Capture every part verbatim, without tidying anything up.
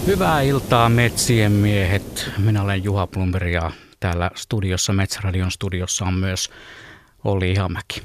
Hyvää iltaa metsien miehet. Minä olen Juha Blomberg ja täällä studiossa, Metsäradion studiossa on myös Olli Ihamäki.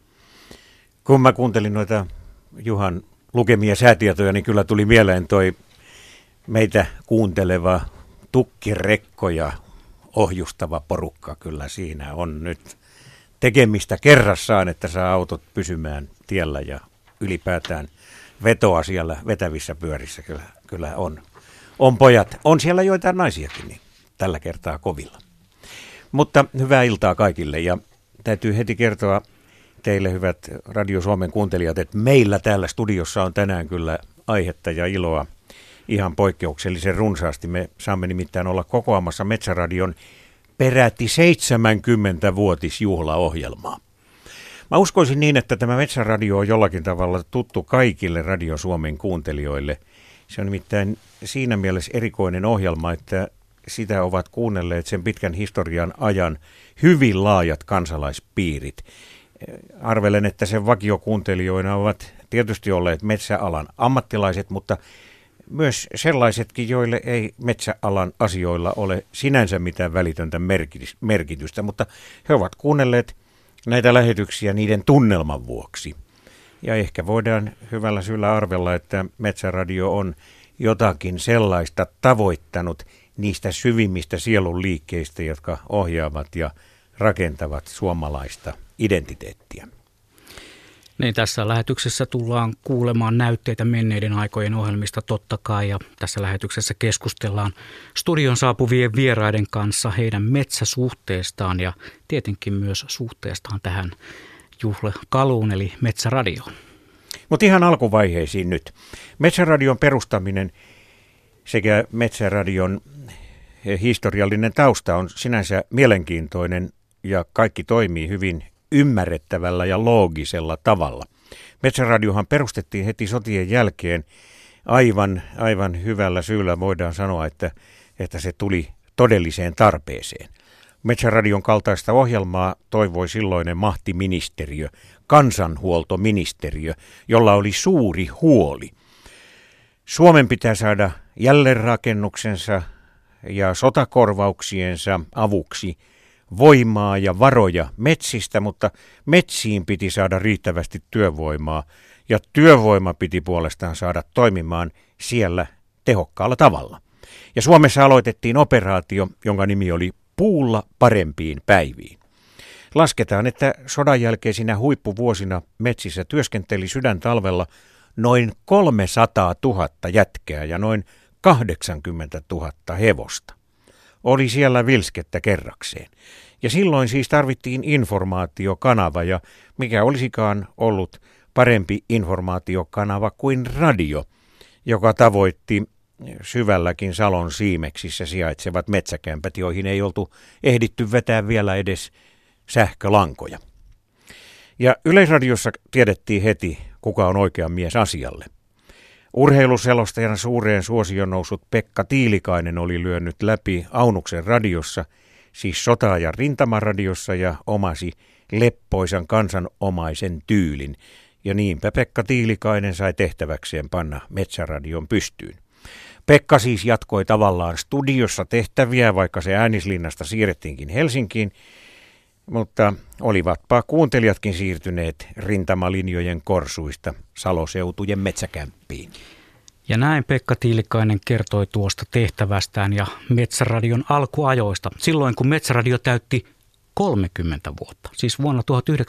Kun mä kuuntelin noita Juhan lukemia säätietoja, niin kyllä tuli mieleen toi meitä kuunteleva tukkirekkoja ohjustava porukka. Kyllä siinä on nyt tekemistä kerrassaan, että saa autot pysymään tiellä ja ylipäätään vetoa siellä vetävissä pyörissä kyllä, kyllä on. On pojat, on siellä joitain naisiakin, niin tällä kertaa kovilla. Mutta hyvää iltaa kaikille ja täytyy heti kertoa teille hyvät Radio Suomen kuuntelijat, että meillä täällä studiossa on tänään kyllä aihetta ja iloa ihan poikkeuksellisen runsaasti. Me saamme nimittäin olla kokoamassa Metsäradion peräti seitsemänkymmentävuotisjuhlaohjelmaa. Mä uskoisin niin, että tämä Metsäradio on jollakin tavalla tuttu kaikille Radio Suomen kuuntelijoille. Se on nimittäin siinä mielessä erikoinen ohjelma, että sitä ovat kuunnelleet sen pitkän historian ajan hyvin laajat kansalaispiirit. Arvelen, että sen vakiokuuntelijoina ovat tietysti olleet metsäalan ammattilaiset, mutta myös sellaisetkin, joille ei metsäalan asioilla ole sinänsä mitään välitöntä merkitystä, mutta he ovat kuunnelleet näitä lähetyksiä niiden tunnelman vuoksi. Ja ehkä voidaan hyvällä syyllä arvella, että Metsäradio on jotakin sellaista tavoittanut niistä syvimmistä sielun liikkeistä, jotka ohjaavat ja rakentavat suomalaista identiteettiä. Niin, tässä lähetyksessä tullaan kuulemaan näytteitä menneiden aikojen ohjelmista totta kai, ja tässä lähetyksessä keskustellaan studion saapuvien vieraiden kanssa heidän metsäsuhteestaan ja tietenkin myös suhteestaan tähän juhlakaluun eli Metsäradioon. Mutta ihan alkuvaiheisiin nyt. Metsäradion perustaminen sekä Metsäradion historiallinen tausta on sinänsä mielenkiintoinen ja kaikki toimii hyvin ymmärrettävällä ja loogisella tavalla. Metsäradiohan perustettiin heti sotien jälkeen aivan, aivan hyvällä syyllä voidaan sanoa, että, että se tuli todelliseen tarpeeseen. Metsäradion kaltaista ohjelmaa toivoi silloinen mahtiministeriö, kansanhuoltoministeriö, jolla oli suuri huoli. Suomen pitää saada jälleenrakennuksensa ja sotakorvauksiensa avuksi voimaa ja varoja metsistä, mutta metsiin piti saada riittävästi työvoimaa ja työvoima piti puolestaan saada toimimaan siellä tehokkaalla tavalla. Ja Suomessa aloitettiin operaatio, jonka nimi oli Puulla parempiin päiviin. Lasketaan, että sodan jälkeisinä huippuvuosina metsissä työskenteli sydäntalvella noin kolmesataatuhatta jätkää ja noin kahdeksankymmentätuhatta hevosta. Oli siellä vilskettä kerrakseen. Ja silloin siis tarvittiin informaatiokanava, ja mikä olisikaan ollut parempi informaatiokanava kuin radio, joka tavoitti syvälläkin Salon siimeksissä sijaitsevat metsäkämpät, joihin ei oltu ehditty vetää vielä edes sähkölankoja. Ja Yleisradiossa tiedettiin heti, kuka on oikea mies asialle. Urheiluselostajana suureen suosioon noussut Pekka Tiilikainen oli lyönyt läpi Aunuksen radiossa, siis sota- ja rintamaradiossa, ja omasi leppoisan kansanomaisen tyylin. Ja niinpä Pekka Tiilikainen sai tehtäväkseen panna Metsäradion pystyyn. Pekka siis jatkoi tavallaan studiossa tehtäviä, vaikka se Äänislinnasta siirrettiinkin Helsinkiin, mutta olivatpa kuuntelijatkin siirtyneet rintamalinjojen korsuista Saloseutujen metsäkämppiin. Ja näin Pekka Tiilikainen kertoi tuosta tehtävästään ja Metsäradion alkuajoista, silloin kun Metsäradio täytti kolmekymmentä vuotta, siis vuonna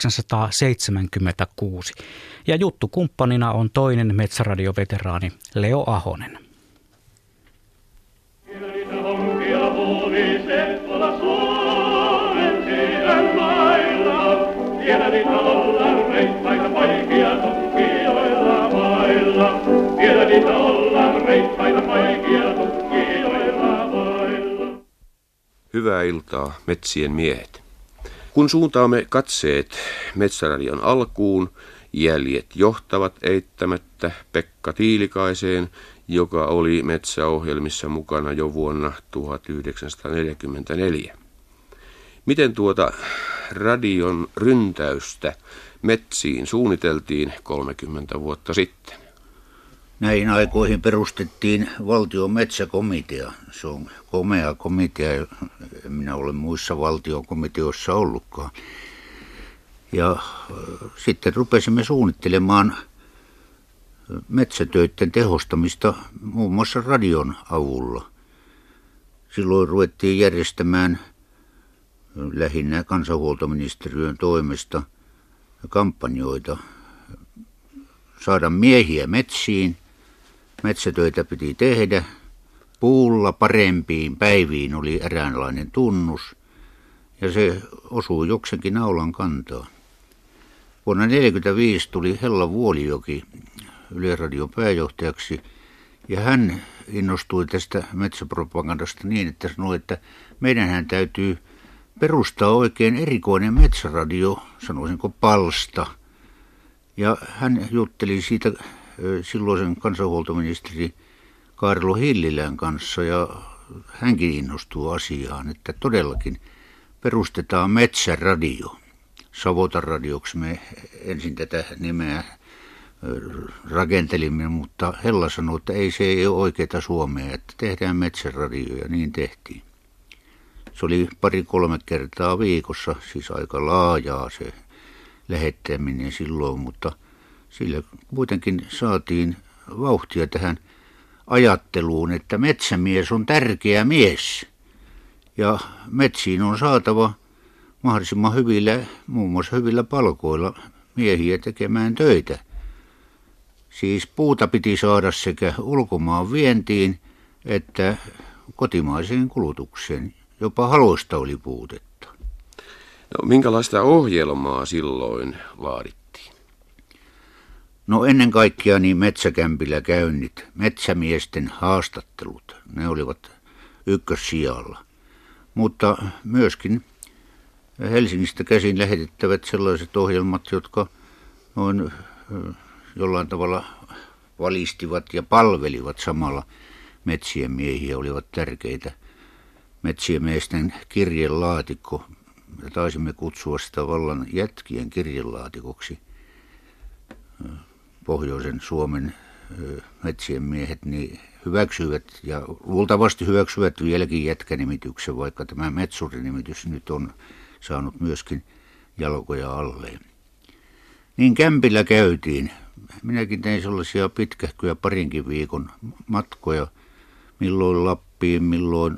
tuhatyhdeksänsataaseitsemänkymmentäkuusi. Ja juttukumppanina on toinen Metsäradioveteraani Leo Ahonen. Tiedä niitä ollaan reippaita poikia tukkijoilla mailla. Tiedä niitä ollaan reippaita poikia tukkijoilla mailla. Hyvää iltaa, metsien miehet. Kun suuntaamme katseet Metsäradion alkuun, jäljet johtavat eittämättä Pekka Tiilikaiseen, joka oli metsäohjelmissa mukana jo vuonna tuhatyhdeksänsataaneljäkymmentäneljä. Miten tuota radion ryntäystä metsiin suunniteltiin kolmekymmentä vuotta sitten? Näihin aikoihin perustettiin valtion metsäkomitea. Se on komea komitea, en minä ole muissa valtion komiteoissa ollutkaan. Ja sitten rupesimme suunnittelemaan metsätöiden tehostamista muun muassa radion avulla. Silloin ruvettiin järjestämään lähinnä kansanhuoltoministeriön toimesta kampanjoita saada miehiä metsiin. Metsätöitä piti tehdä. Puulla parempiin päiviin oli eräänlainen tunnus ja se osui jokseenkin naulan kantaa. Vuonna tuhatyhdeksänsataaneljäkymmentäviisi tuli Hella Vuolijoki Yleisradion pääjohtajaksi ja hän innostui tästä metsäpropagandasta niin, että sanoi, että meidänhän täytyy perustaa oikein erikoinen metsäradio, sanoisinko palsta. Ja hän jutteli siitä silloisen kansanhuoltoministeri Kaarlo Hillilän kanssa ja hänkin innostuu asiaan, että todellakin perustetaan metsäradio. Savotan radioksi me ensin tätä nimeä rakentelimme, mutta Hella sanoi, että ei se ei ole oikeaa Suomea, että tehdään metsäradio ja niin tehtiin. Se oli pari-kolme kertaa viikossa, siis aika laajaa se lähettäminen silloin, mutta sillä kuitenkin saatiin vauhtia tähän ajatteluun, että metsämies on tärkeä mies ja metsiin on saatava mahdollisimman hyvillä, muun muassa hyvillä palkoilla miehiä tekemään töitä. Siis puuta piti saada sekä ulkomaan vientiin että kotimaiseen kulutukseen. Jopa haloista oli puutetta. No, minkälaista ohjelmaa silloin laadittiin? No ennen kaikkea niin metsäkämpillä käynnit, metsämiesten haastattelut, ne olivat ykkössijalla. Mutta myöskin Helsingistä käsin lähetettävät sellaiset ohjelmat, jotka noin jollain tavalla valistivat ja palvelivat samalla metsien miehiä, olivat tärkeitä. Metsien miesten kirjelaatikko, me taisimme kutsua sitä vallan jätkien kirjelaatikoksi. Pohjoisen Suomen metsien miehet niin hyväksyivät ja luultavasti hyväksyvät vieläkin jätkänimityksen, vaikka tämä metsurinimitys nyt on saanut myöskin jalkoja alleen. Niin kämpillä käytiin. Minäkin tein sellaisia pitkähköjä parinkin viikon matkoja, milloin Lappiin, milloin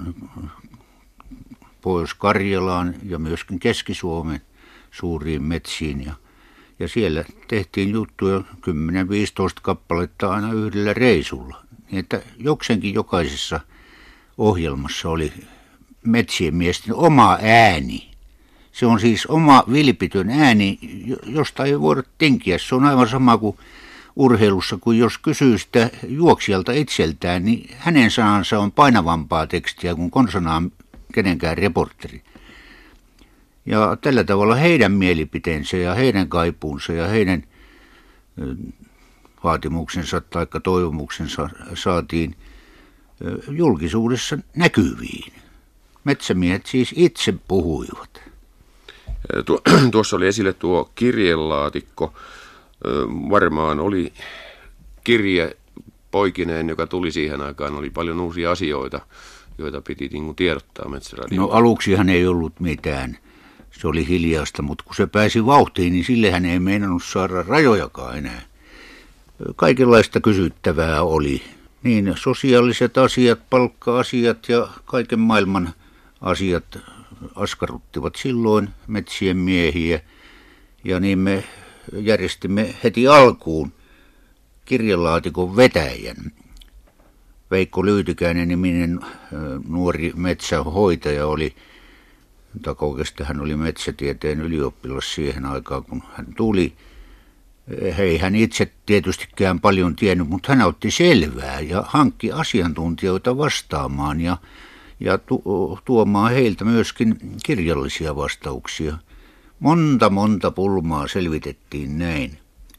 Pohjois-Karjalaan ja myöskin Keski-Suomen suuriin metsiin. Ja, ja siellä tehtiin juttuja kymmenen viisitoista kappaletta aina yhdellä reisulla. Niin että jokseenkin jokaisessa ohjelmassa oli metsien miesten oma ääni. Se on siis oma vilpitön ääni, josta ei voida tinkiä. Se on aivan sama kuin urheilussa, kun jos kysyy sitä juoksijalta itseltään, niin hänen sanansa on painavampaa tekstiä kuin konsanaan kenenkään reporteri. Ja tällä tavalla heidän mielipiteensä ja heidän kaipuunsa ja heidän vaatimuksensa tai toivomuksensa saatiin julkisuudessa näkyviin. Metsämiehet siis itse puhuivat. Tuossa oli esille tuo kirjelaatikko. Varmaan oli kirje poikineen, joka tuli siihen aikaan. Oli paljon uusia asioita, joita piti niin kuin tiedottaa Metsäradioon. No aluksihan ei ollut mitään. Se oli hiljaista, mutta kun se pääsi vauhtiin, niin sillehän ei meinannut saada rajojakaan enää. Kaikenlaista kysyttävää oli. Niin sosiaaliset asiat, palkka-asiat ja kaiken maailman asiat askarruttivat silloin metsien miehiä. Ja niin me järjestimme heti alkuun kirjelaatikon vetäjän. Veikko Lyytikäinen niminen nuori metsähoitaja oli, tai oikeastaan hän oli metsätieteen ylioppilas siihen aikaan, kun hän tuli. Ei hän itse tietystikään paljon tiennyt, mutta hän otti selvää ja hankki asiantuntijoita vastaamaan ja, ja tu- tuomaan heiltä myöskin kirjallisia vastauksia. Monta, monta pulmaa selvitettiin näin.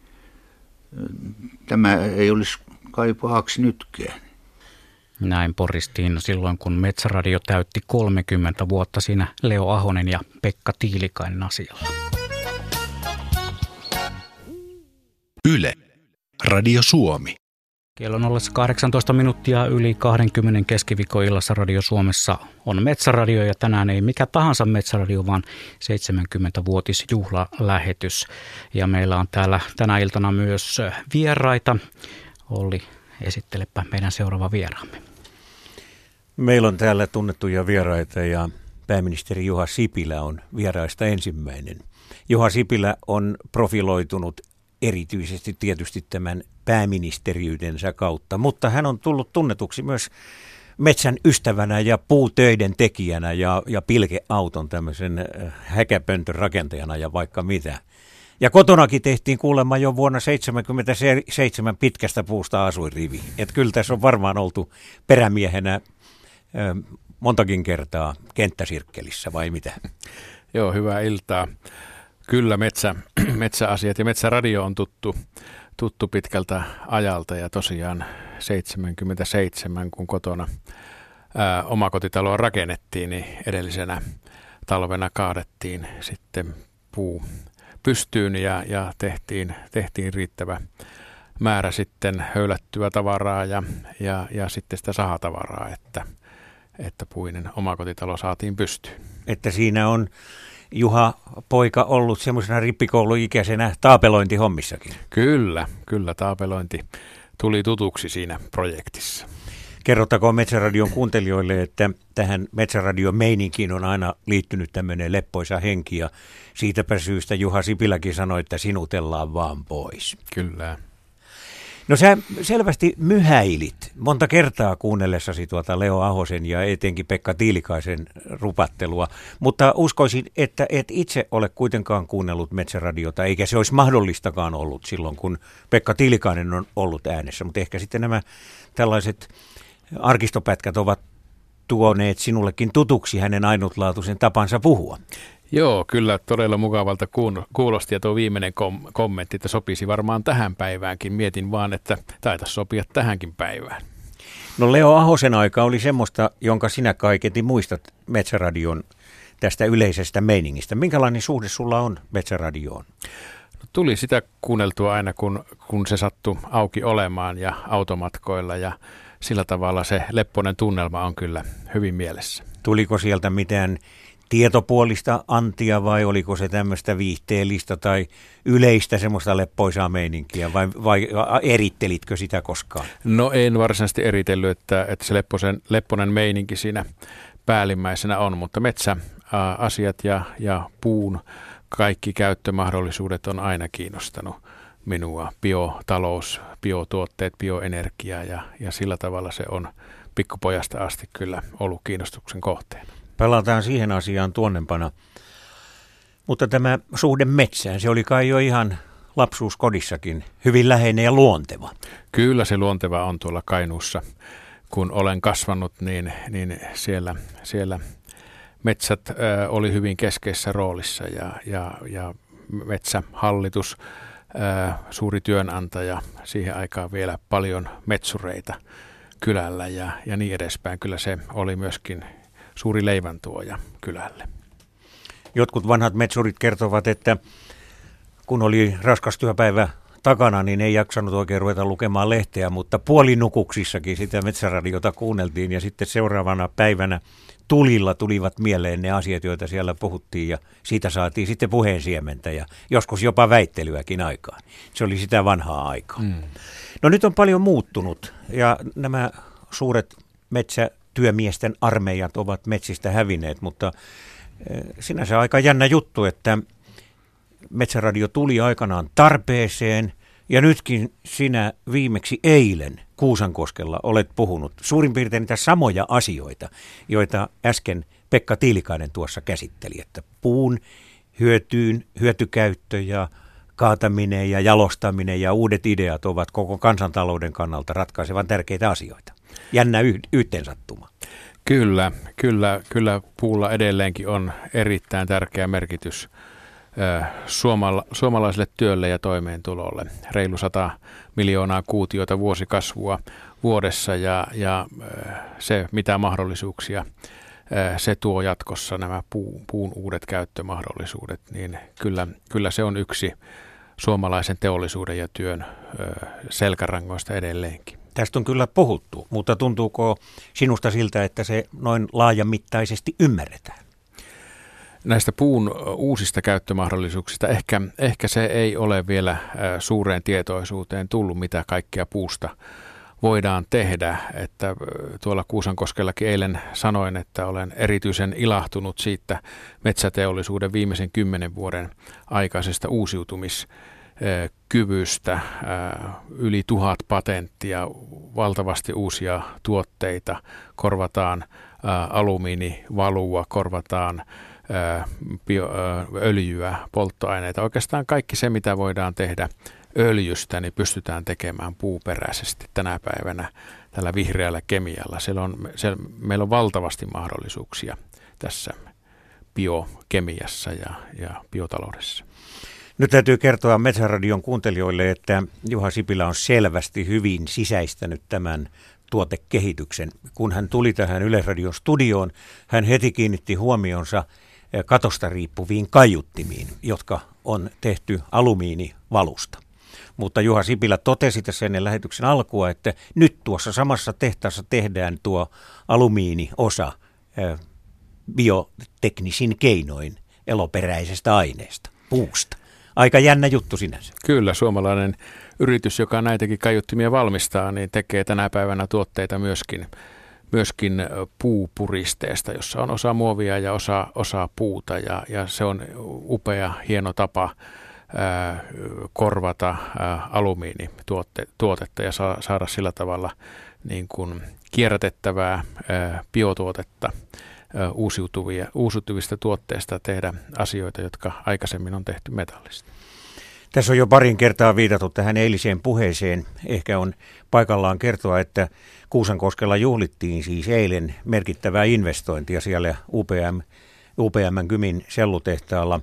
Tämä ei olisi kai pahaksi nytkään. Näin poristiin silloin, kun Metsäradio täytti kolmekymmentä vuotta siinä Leo Ahonen ja Pekka Tiilikainen asialla. Yle, Radio Suomi. Kello on ollessa kahdeksantoista minuuttia yli kaksikymmentä keskiviikkoillassa Radio Suomessa on Metsäradio ja tänään ei mikä tahansa Metsäradio, vaan seitsemänkymmentävuotisjuhlalähetys. Ja meillä on täällä tänä iltana myös vieraita. Olli, esittelepä meidän seuraava vieraamme. Meillä on täällä tunnettuja vieraita ja pääministeri Juha Sipilä on vieraista ensimmäinen. Juha Sipilä on profiloitunut erityisesti tietysti tämän pääministeriytensä kautta, mutta hän on tullut tunnetuksi myös metsän ystävänä ja puutöiden tekijänä ja, ja pilkeauton tämmöisen häkäpöntön rakentajana ja vaikka mitä. Ja kotonakin tehtiin kuulemma jo vuonna seitsemänkymmentäseitsemän pitkästä puusta asuinrivi. Että kyllä tässä on varmaan oltu perämiehenä ö, montakin kertaa kenttäsirkkelissä vai mitä? Joo, hyvää iltaa. Kyllä metsä, metsäasiat ja metsäradio on tuttu, tuttu pitkältä ajalta ja tosiaan seitsemänkymmentäseitsemän, kun kotona ää, omakotitaloa rakennettiin, niin edellisenä talvena kaadettiin sitten puu pystyyn ja, ja tehtiin, tehtiin riittävä määrä sitten höylättyä tavaraa ja, ja, ja sitten sitä sahatavaraa, että, että puinen omakotitalo saatiin pystyyn. Että siinä on Juha poika ollut semmoisena rippikouluikäisenä taapelointihommissakin. Kyllä, kyllä taapelointi tuli tutuksi siinä projektissa. Kerrottakoon Metsäradion kuuntelijoille, että tähän Metsäradion meininkiin on aina liittynyt tämmöinen leppoisa henki ja siitäpä syystä Juha Sipiläkin sanoi, että sinutellaan vaan pois. Kyllä. No sä selvästi myhäilit monta kertaa kuunnellessasi tuota Leo Ahosen ja etenkin Pekka Tiilikaisen rupattelua, mutta uskoisin, että et itse ole kuitenkaan kuunnellut Metsäradiota, eikä se olisi mahdollistakaan ollut silloin, kun Pekka Tiilikainen on ollut äänessä, mutta ehkä sitten nämä tällaiset arkistopätkät ovat tuoneet sinullekin tutuksi hänen ainutlaatuisen tapansa puhua. Joo, kyllä todella mukavalta kuulosti ja tuo viimeinen kom- kommentti, että sopisi varmaan tähän päiväänkin. Mietin vaan, että taitaisi sopia tähänkin päivään. No Leo Ahosen aika oli semmoista, jonka sinä kaiketi muistat Metsäradion tästä yleisestä meiningistä. Minkälainen suhde sulla on Metsäradioon? No, tuli sitä kuunneltua aina, kun, kun se sattui auki olemaan ja automatkoilla ja sillä tavalla se lepponen tunnelma on kyllä hyvin mielessä. Tuliko sieltä mitään tietopuolista antia vai oliko se tämmöistä viihteellistä tai yleistä semmoista leppoisaa meininkiä vai, vai erittelitkö sitä koskaan? No en varsinaisesti eritellyt, että, että se lepposen, lepponen meininki siinä päällimmäisenä on, mutta metsäasiat ja, ja puun kaikki käyttömahdollisuudet on aina kiinnostanut minua. Biotalous, biotuotteet, bioenergia ja, ja sillä tavalla se on pikkupojasta asti kyllä ollut kiinnostuksen kohteena. Palataan siihen asiaan tuonnempana. Mutta tämä suhde metsään, se oli kai jo ihan lapsuuskodissakin hyvin läheinen ja luonteva. Kyllä se luonteva on tuolla Kainuussa. Kun olen kasvanut, niin, niin siellä, siellä metsät ä, oli hyvin keskeisessä roolissa ja, ja, ja metsähallitus, ä, suuri työnantaja, siihen aikaan vielä paljon metsureita kylällä ja, ja niin edespäin. Kyllä se oli myöskin suuri leiväntuoja kylälle. Jotkut vanhat metsurit kertovat, että kun oli raskas työpäivä takana, niin ei jaksanut oikein ruveta lukemaan lehteä, mutta puolinukuksissakin sitä Metsäradiota kuunneltiin ja sitten seuraavana päivänä tulilla tulivat mieleen ne asiat, joita siellä puhuttiin ja siitä saatiin sitten puheensiementä ja joskus jopa väittelyäkin aikaan. Se oli sitä vanhaa aikaa. Mm. No nyt on paljon muuttunut ja nämä suuret metsä työmiesten armeijat ovat metsistä hävinneet, mutta sinänsä aika jännä juttu, että Metsäradio tuli aikanaan tarpeeseen ja nytkin sinä viimeksi eilen Kuusankoskella olet puhunut suurin piirtein niitä samoja asioita, joita äsken Pekka Tiilikainen tuossa käsitteli, että puun hyötyyn, hyötykäyttö ja kaataminen ja jalostaminen ja uudet ideat ovat koko kansantalouden kannalta ratkaisevan tärkeitä asioita. Jännä y- yhteensattuma. Kyllä, kyllä, kyllä puulla edelleenkin on erittäin tärkeä merkitys äh, suomala- suomalaiselle työlle ja toimeentulolle. Reilu sata miljoonaa kuutiota vuosikasvua vuodessa ja, ja äh, se mitä mahdollisuuksia äh, se tuo jatkossa nämä puu, puun uudet käyttömahdollisuudet, niin kyllä, kyllä se on yksi suomalaisen teollisuuden ja työn ö, selkärangoista edelleenkin. Tästä on kyllä puhuttu, mutta tuntuuko sinusta siltä, että se noin laajamittaisesti ymmärretään? Näistä puun uusista käyttömahdollisuuksista ehkä, ehkä se ei ole vielä suureen tietoisuuteen tullut, mitä kaikkea puusta voidaan tehdä. Että tuolla Kuusankoskellakin eilen sanoin, että olen erityisen ilahtunut siitä metsäteollisuuden viimeisen kymmenen vuoden aikaisesta uusiutumiskyvystä. Yli tuhat patenttia, valtavasti uusia tuotteita, korvataan alumiinivalua, korvataan bio, öljyä, polttoaineita. Oikeastaan kaikki se, mitä voidaan tehdä öljystä, niin pystytään tekemään puuperäisesti tänä päivänä tällä vihreällä kemialla. Siellä on, siellä, meillä on valtavasti mahdollisuuksia tässä biokemiassa ja, ja biotaloudessa. Nyt täytyy kertoa Metsäradion kuuntelijoille, että Juha Sipilä on selvästi hyvin sisäistänyt tämän tuotekehityksen. Kun hän tuli tähän Yleisradion studioon, hän heti kiinnitti huomionsa katosta riippuviin kaiuttimiin, jotka on tehty alumiinivalusta. Mutta Juha Sipilä totesi tässä ennen lähetyksen alkua, että nyt tuossa samassa tehtaassa tehdään tuo alumiiniosa bioteknisin keinoin eloperäisestä aineesta, puusta. Aika jännä juttu sinänsä. Kyllä, suomalainen yritys, joka näitäkin kaiuttimia valmistaa, niin tekee tänä päivänä tuotteita myöskin, myöskin puupuristeesta, jossa on osa muovia ja osa, osa puuta. Ja, ja se on upea, hieno tapa ää, korvata ää, alumiinituotetta ja sa, saada sillä tavalla niin kuin kierrätettävää ää, biotuotetta. Uusiutuvia, uusiutuvista tuotteista tehdä asioita, jotka aikaisemmin on tehty metallista. Tässä on jo parin kertaa viitattu tähän eiliseen puheeseen. Ehkä on paikallaan kertoa, että Kuusankoskella juhlittiin siis eilen merkittävää investointia siellä U P M, U P M:n Kymin sellutehtaalla.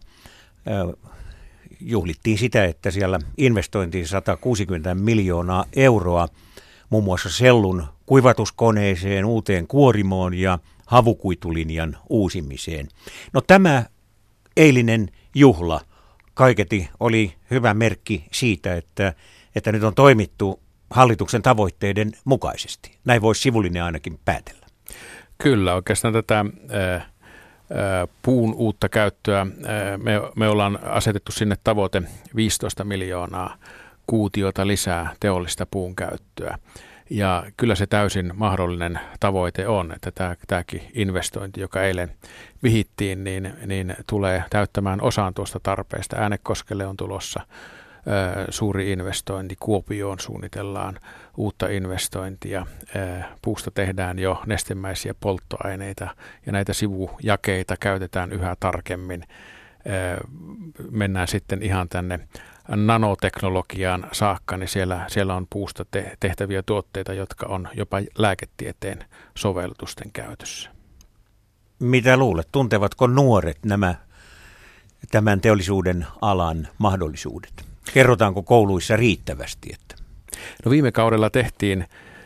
Juhlittiin sitä, että siellä investointiin sata kuusikymmentä miljoonaa euroa muun muassa sellun kuivatuskoneeseen, uuteen kuorimoon ja havukuitulinjan uusimiseen. No tämä eilinen juhla kaiketi oli hyvä merkki siitä, että, että nyt on toimittu hallituksen tavoitteiden mukaisesti. Näin voisi sivullinen ainakin päätellä. Kyllä, oikeastaan tätä ää, ää, puun uutta käyttöä, ää, me, me ollaan asetettu sinne tavoite viisitoista miljoonaa kuutiota lisää teollista puun käyttöä. Ja kyllä se täysin mahdollinen tavoite on, että tämä, tämäkin investointi, joka eilen vihittiin, niin, niin tulee täyttämään osan tuosta tarpeesta. Äänekoskelle on tulossa ö, suuri investointi, Kuopioon suunnitellaan uutta investointia. Ö, puusta tehdään jo nestemäisiä polttoaineita ja näitä sivujakeita käytetään yhä tarkemmin. Ö, mennään sitten ihan tänne nanoteknologiaan saakka, niin siellä, siellä on puusta te- tehtäviä tuotteita, jotka on jopa lääketieteen sovellutusten käytössä. Mitä luulet, tuntevatko nuoret nämä tämän teollisuuden alan mahdollisuudet? Kerrotaanko kouluissa riittävästi? Että? No viime kaudella tehtiin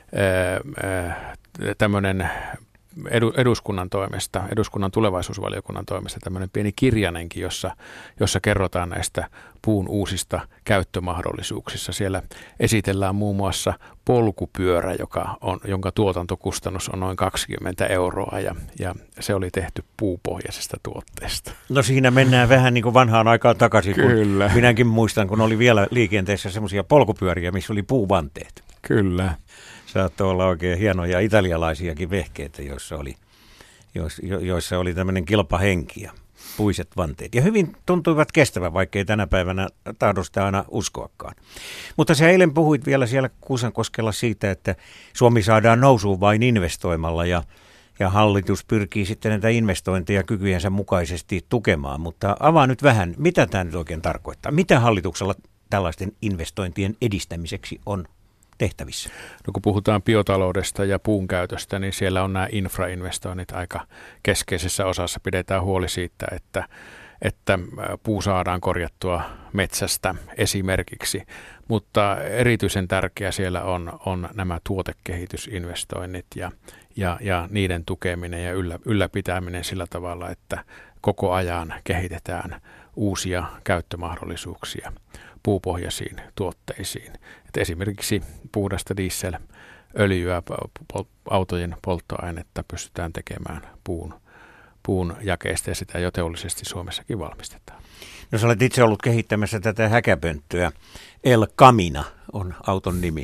tämmöinen eduskunnan toimesta, eduskunnan tulevaisuusvaliokunnan toimesta tämmöinen pieni kirjanenkin, jossa, jossa kerrotaan näistä puun uusista käyttömahdollisuuksissa. Siellä esitellään muun muassa polkupyörä, joka on, jonka tuotantokustannus on noin kaksikymmentä euroa ja, ja se oli tehty puupohjaisesta tuotteesta. No siinä mennään vähän niin kuin vanhaan aikaan takaisin. Kyllä. Kun minäkin muistan, kun oli vielä liikenteessä semmoisia polkupyöriä, missä oli puuvanteet. Kyllä. Saattoi olla oikein hienoja italialaisiakin vehkeitä, joissa oli, joissa oli tämmöinen kilpahenki ja puiset vanteet. Ja hyvin tuntuivat kestävän, vaikkei tänä päivänä tahdo sitä aina uskoakaan. Mutta sä eilen puhuit vielä siellä Kuusankoskella siitä, että Suomi saadaan nousuun vain investoimalla ja, ja hallitus pyrkii sitten näitä investointeja kykyjensä mukaisesti tukemaan. Mutta avaa nyt vähän, mitä tämä nyt oikein tarkoittaa? Mitä hallituksella tällaisten investointien edistämiseksi on tehtävissä? No kun puhutaan biotaloudesta ja puun käytöstä, niin siellä on nämä infrainvestoinnit aika keskeisessä osassa. Pidetään huoli siitä, että, että puu saadaan korjattua metsästä esimerkiksi, mutta erityisen tärkeä siellä on, on nämä tuotekehitysinvestoinnit ja, ja, ja niiden tukeminen ja yllä, ylläpitäminen sillä tavalla, että koko ajan kehitetään uusia käyttömahdollisuuksia puupohjaisiin tuotteisiin. Et esimerkiksi puhdasta dieselöljyä, autojen polttoainetta pystytään tekemään puun, puun jakeesta ja sitä jo teollisesti Suomessakin valmistetaan. No sä olet itse ollut kehittämässä tätä häkäpönttöä. El Camina on auton nimi.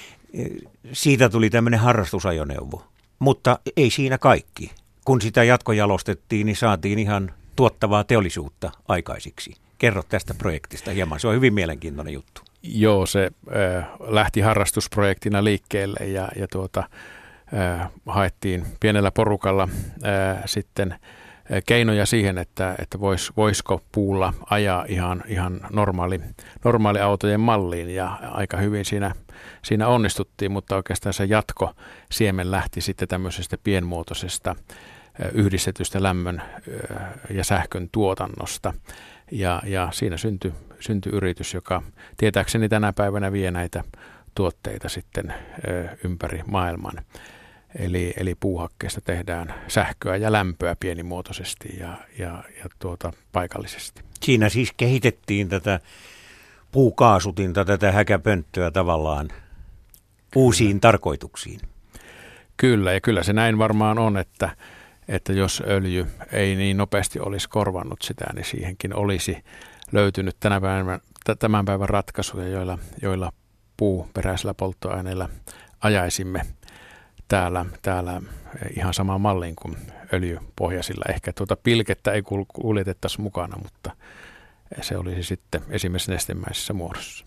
Siitä tuli tämmöinen harrastusajoneuvo, mutta ei siinä kaikki. Kun sitä jatkojalostettiin, niin saatiin ihan tuottavaa teollisuutta aikaisiksi. Kerro tästä projektista hieman, se on hyvin mielenkiintoinen juttu. Joo, se äh, lähti harrastusprojektina liikkeelle ja, ja tuota, äh, haettiin pienellä porukalla äh, sitten äh, keinoja siihen, että, että vois, voisiko puulla ajaa ihan, ihan normaali, normaali autojen malliin ja aika hyvin siinä, siinä onnistuttiin, mutta oikeastaan se jatko siemen lähti sitten tämmöisestä pienmuotoisesta äh, yhdistetystä lämmön äh, ja sähkön tuotannosta. Ja, ja siinä syntyi, syntyi yritys, joka tietääkseni tänä päivänä vie näitä tuotteita sitten ö, ympäri maailman. Eli, eli puuhakkeesta tehdään sähköä ja lämpöä pienimuotoisesti ja, ja, ja tuota, paikallisesti. Siinä siis kehitettiin tätä puukaasutinta, tätä häkäpönttöä tavallaan uusiin kyllä. tarkoituksiin. Kyllä, ja kyllä se näin varmaan on, että että jos öljy ei niin nopeasti olisi korvannut sitä, niin siihenkin olisi löytynyt tänä päivän, tämän päivän ratkaisuja, joilla, joilla puuperäisillä polttoaineilla ajaisimme täällä, täällä ihan samaan malliin kuin öljypohjaisilla. Ehkä tuota pilkettä ei kuljetettaisi mukana, mutta se olisi sitten esimerkiksi nestemäisessä muodossa.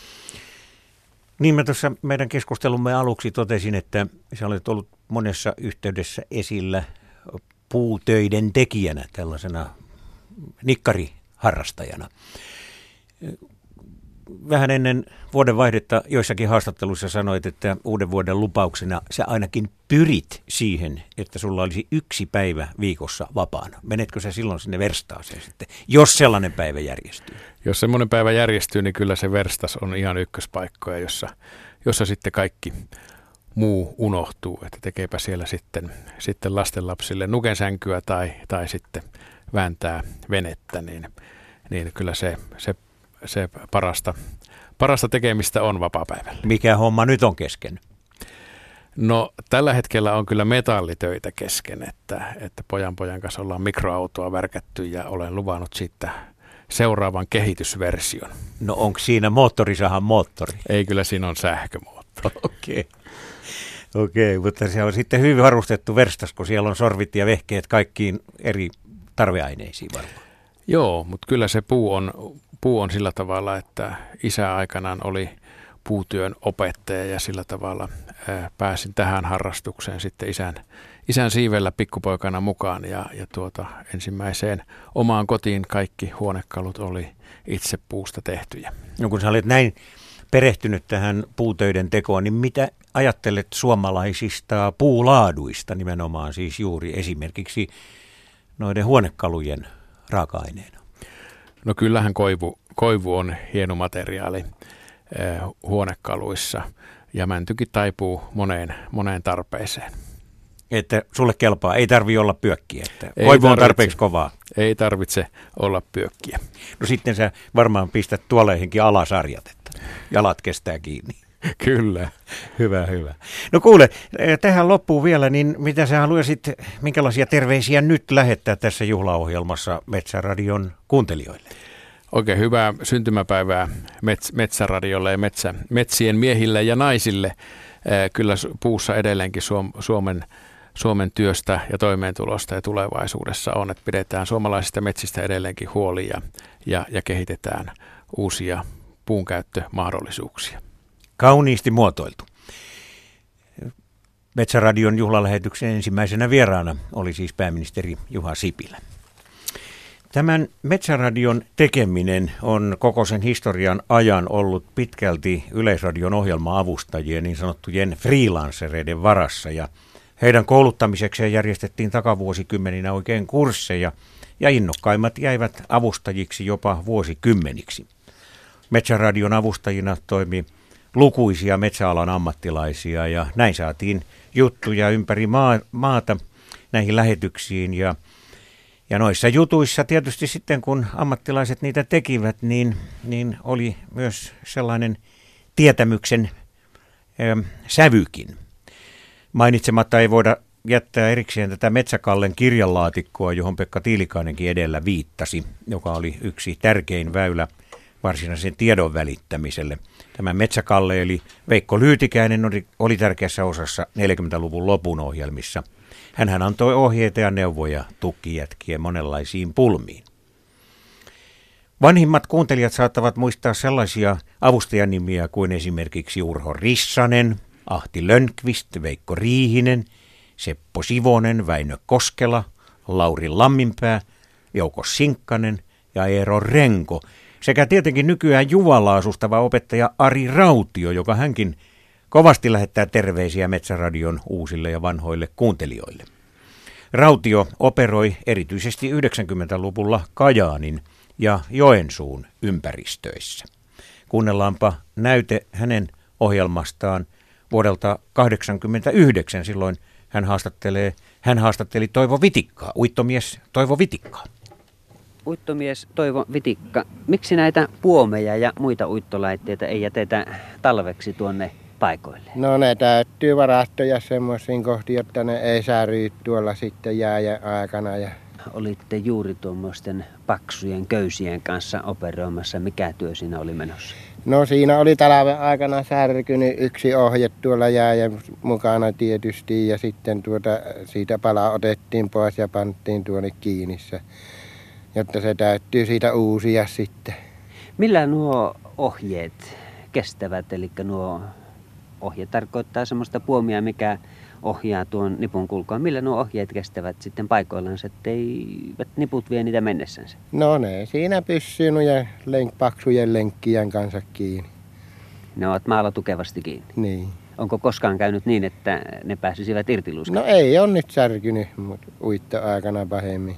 Niin mä tuossa meidän keskustelumme aluksi totesin, että sä olet ollut monessa yhteydessä esillä puutöiden tekijänä, tällaisena nikkariharrastajana. Vähän ennen vuodenvaihdetta joissakin haastatteluissa sanoit, että uuden vuoden lupauksena sä ainakin pyrit siihen, että sulla olisi yksi päivä viikossa vapaana. Menetkö sä silloin sinne verstaaseen sitten, jos sellainen päivä järjestyy? Jos semmoinen päivä järjestyy, niin kyllä se verstas on ihan ykköspaikkoja, jossa, jossa sitten kaikki muu unohtuu, että tekeepä siellä sitten, sitten lastenlapsille nukensänkyä tai, tai sitten vääntää venettä, niin, niin kyllä se, se, se parasta, parasta tekemistä on vapaapäivällä. Mikä homma nyt on kesken? No tällä hetkellä on kyllä metallitöitä kesken, että, että pojan pojan kanssa ollaan mikroautoa värkätty ja olen luvannut siitä seuraavan kehitysversion. No onko siinä moottorisahan moottori? Ei, kyllä siinä on sähkömoottori. Okei. Okay. Okei, mutta se on sitten hyvin varustettu verstas, kun siellä on sorvit ja vehkeet kaikkiin eri tarveaineisiin varmaan. Joo, mutta kyllä se puu on, puu on sillä tavalla, että isä aikanaan oli puutyön opettaja ja sillä tavalla ää, pääsin tähän harrastukseen sitten isän, isän siivellä pikkupoikana mukaan ja, ja tuota, ensimmäiseen omaan kotiin kaikki huonekalut oli itse puusta tehtyjä. No kun sä olet näin perehtynyt tähän puutöiden tekoon, niin mitä ajattelet suomalaisista puulaaduista nimenomaan siis juuri esimerkiksi noiden huonekalujen raaka-aineena? No kyllähän koivu, koivu on hieno materiaali eh, huonekaluissa ja mäntykin taipuu moneen, moneen tarpeeseen. Että sulle kelpaa, ei tarvitse olla pyökkiä, että ei koivu on tarpeeksi kovaa. Ei tarvitse olla pyökkiä. No sitten sä varmaan pistät tuoleihinkin alasarjat, että jalat kestää kiinni. Kyllä. Hyvä, hyvä. No kuule, tähän loppuun vielä, niin mitä sä haluaisit, minkälaisia terveisiä nyt lähettää tässä juhlaohjelmassa Metsäradion kuuntelijoille? Oikein hyvää syntymäpäivää Mets- Metsäradiolle ja metsä, metsien miehille ja naisille. Kyllä puussa edelleenkin Suomen, Suomen työstä ja toimeentulosta ja tulevaisuudessa on, että pidetään suomalaisista metsistä edelleenkin huoli ja, ja, ja kehitetään uusia puunkäyttömahdollisuuksia. Kauniisti muotoiltu. Metsäradion juhlalähetyksen ensimmäisenä vieraana oli siis pääministeri Juha Sipilä. Tämän Metsäradion tekeminen on koko sen historian ajan ollut pitkälti Yleisradion ohjelma-avustajien, niin sanottujen freelancereiden varassa. Ja heidän kouluttamisekseen järjestettiin takavuosikymmeninä oikein kursseja, ja innokkaimmat jäivät avustajiksi jopa vuosikymmeniksi. Metsäradion avustajina toimi lukuisia metsäalan ammattilaisia ja näin saatiin juttuja ympäri maa, maata näihin lähetyksiin ja, ja noissa jutuissa tietysti sitten kun ammattilaiset niitä tekivät, niin, niin oli myös sellainen tietämyksen ö, sävykin. Mainitsematta ei voida jättää erikseen tätä Metsäkallen kirjanlaatikkoa, johon Pekka Tiilikainenkin edellä viittasi, joka oli yksi tärkein väylä varsinaisen tiedon välittämiselle. Tämä Metsäkalle eli Veikko Lyytikäinen oli, oli tärkeässä osassa neljäkymmentäluvun lopun ohjelmissa. Hänhän antoi ohjeita ja neuvoja tukkijätkien monenlaisiin pulmiin. Vanhimmat kuuntelijat saattavat muistaa sellaisia avustajanimiä kuin esimerkiksi Urho Rissanen, Ahti Lönnqvist, Veikko Riihinen, Seppo Sivonen, Väinö Koskela, Lauri Lamminpää, Jouko Sinkkanen ja Eero Renko sekä tietenkin nykyään Juvalla asustava opettaja Ari Rautio, joka hänkin kovasti lähettää terveisiä Metsäradion uusille ja vanhoille kuuntelijoille. Rautio operoi erityisesti yhdeksänkymmentäluvulla Kajaanin ja Joensuun ympäristöissä. Kuunnellaanpa näyte hänen ohjelmastaan vuodelta kahdeksankymmentäyhdeksän. Silloin hän haastattelee, hän haastatteli Toivo Vitikkaa, uittomies Toivo Vitikkaa. Uittomies Toivo Vitikka, miksi näitä puomeja ja muita uittolaitteita ei jätetä talveksi tuonne paikoille? No ne täytyy varastoja semmoisiin kohtiin, jotta ne ei sääry tuolla sitten jääjän aikana. Ja... Olitte juuri tuommoisten paksujen köysien kanssa operoimassa. Mikä työ siinä oli menossa? No siinä oli talven aikana särkynyt yksi ohje tuolla jääjän mukana tietysti ja sitten tuota, siitä pala otettiin pois ja pantiin tuonne kiinnissä, jotta se täytyy siitä uusia sitten. Millä nuo ohjeet kestävät? Eli nuo ohjeet tarkoittaa semmoista puomia, mikä ohjaa tuon nipun kulkua. Millä nuo ohjeet kestävät sitten paikoillansa, etteivät niput vie niitä mennessänsä? No ne siinä pysyy noiden lenk- paksujen lenkkien kanssa kiinni. Ne ovat maalla tukevasti kiinni? Niin. Onko koskaan käynyt niin, että ne pääsisivät irti luiskaamaan? No ei ole nyt särkynyt, mutta uittoaikana pahemmin.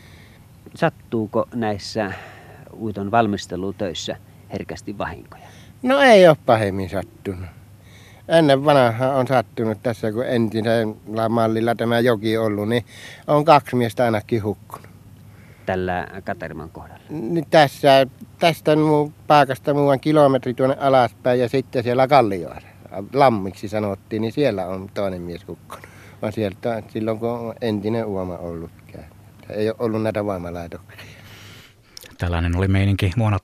Sattuuko näissä uiton valmistelutöissä herkästi vahinkoja? No ei ole pahemmin sattunut. Ennen vanhaa on sattunut tässä, kun entisellä mallilla tämä joki ollut, niin on kaksi miestä ainakin hukkunut. Tällä Katerman kohdalla? Nyt tässä, tästä muu, paikasta muuan kilometri tuonne alaspäin ja sitten siellä Kallioilla, Lammiksi sanottiin, niin siellä on toinen mies hukkunut. On sieltä silloin, kun on entinen uoma ollut. Ei ole ollut näitä voimalaitoksia. Tällainen oli meininki vuonna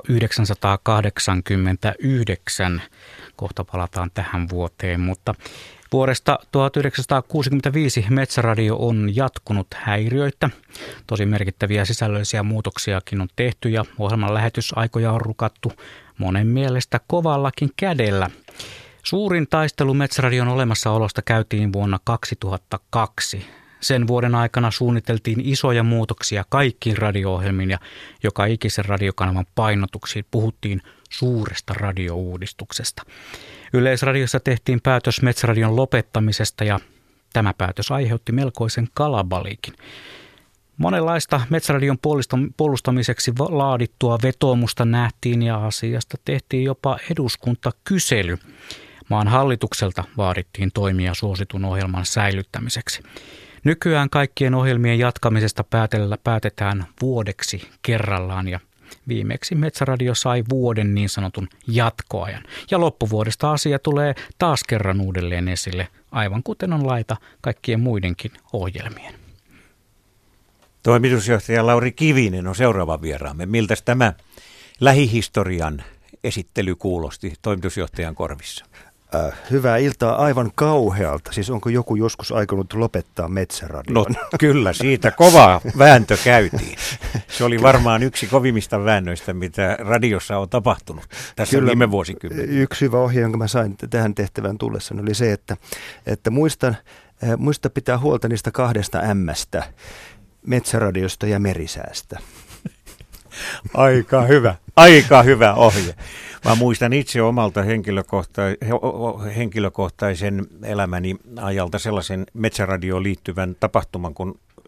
tuhatyhdeksänsataakahdeksankymmentäyhdeksän. Kohta palataan tähän vuoteen, mutta vuodesta tuhatyhdeksänsataakuusikymmentäviisi Metsäradio on jatkunut häiriöitä. Tosi merkittäviä sisällöllisiä muutoksiakin on tehty ja ohjelman lähetysaikoja on rukattu monen mielestä kovallakin kädellä. Suurin taistelu Metsäradion olemassaolosta käytiin vuonna kaksituhattakaksi. Sen vuoden aikana suunniteltiin isoja muutoksia kaikkiin radio-ohjelmiin ja joka ikisen radiokanavan painotuksiin puhuttiin suuresta radiouudistuksesta. Yleisradiossa tehtiin päätös Metsäradion lopettamisesta ja tämä päätös aiheutti melkoisen kalabaliikin. Monenlaista Metsäradion puolustamiseksi laadittua vetoomusta nähtiin ja asiasta tehtiin jopa eduskuntakysely. Maan hallitukselta vaadittiin toimia suositun ohjelman säilyttämiseksi. Nykyään kaikkien ohjelmien jatkamisesta päätellä päätetään vuodeksi kerrallaan ja viimeksi Metsäradio sai vuoden niin sanotun jatkoajan. Ja loppuvuodesta asia tulee taas kerran uudelleen esille, aivan kuten on laita kaikkien muidenkin ohjelmien. Toimitusjohtaja Lauri Kivinen on seuraava vieraamme. Miltäs tämä lähihistorian esittely kuulosti toimitusjohtajan korvissa? Äh, hyvää iltaa aivan kauhealta. Siis onko joku joskus aikonut lopettaa Metsäradion? No kyllä, siitä kova vääntö käytiin. Se oli varmaan yksi kovimmista väännöistä, mitä radiossa on tapahtunut tässä kyllä, viime vuosikymmenellä. Yksi hyvä ohje, jonka mä sain tähän tehtävään tullessa, oli se, että, että muistan, äh, muista pitää huolta niistä kahdesta ämmästä, Metsäradiosta ja merisäästä. Aika hyvä, aika hyvä ohje. Mä muistan itse omalta henkilökohta- henkilökohtaisen elämäni ajalta sellaisen Metsäradioon liittyvän tapahtuman, kun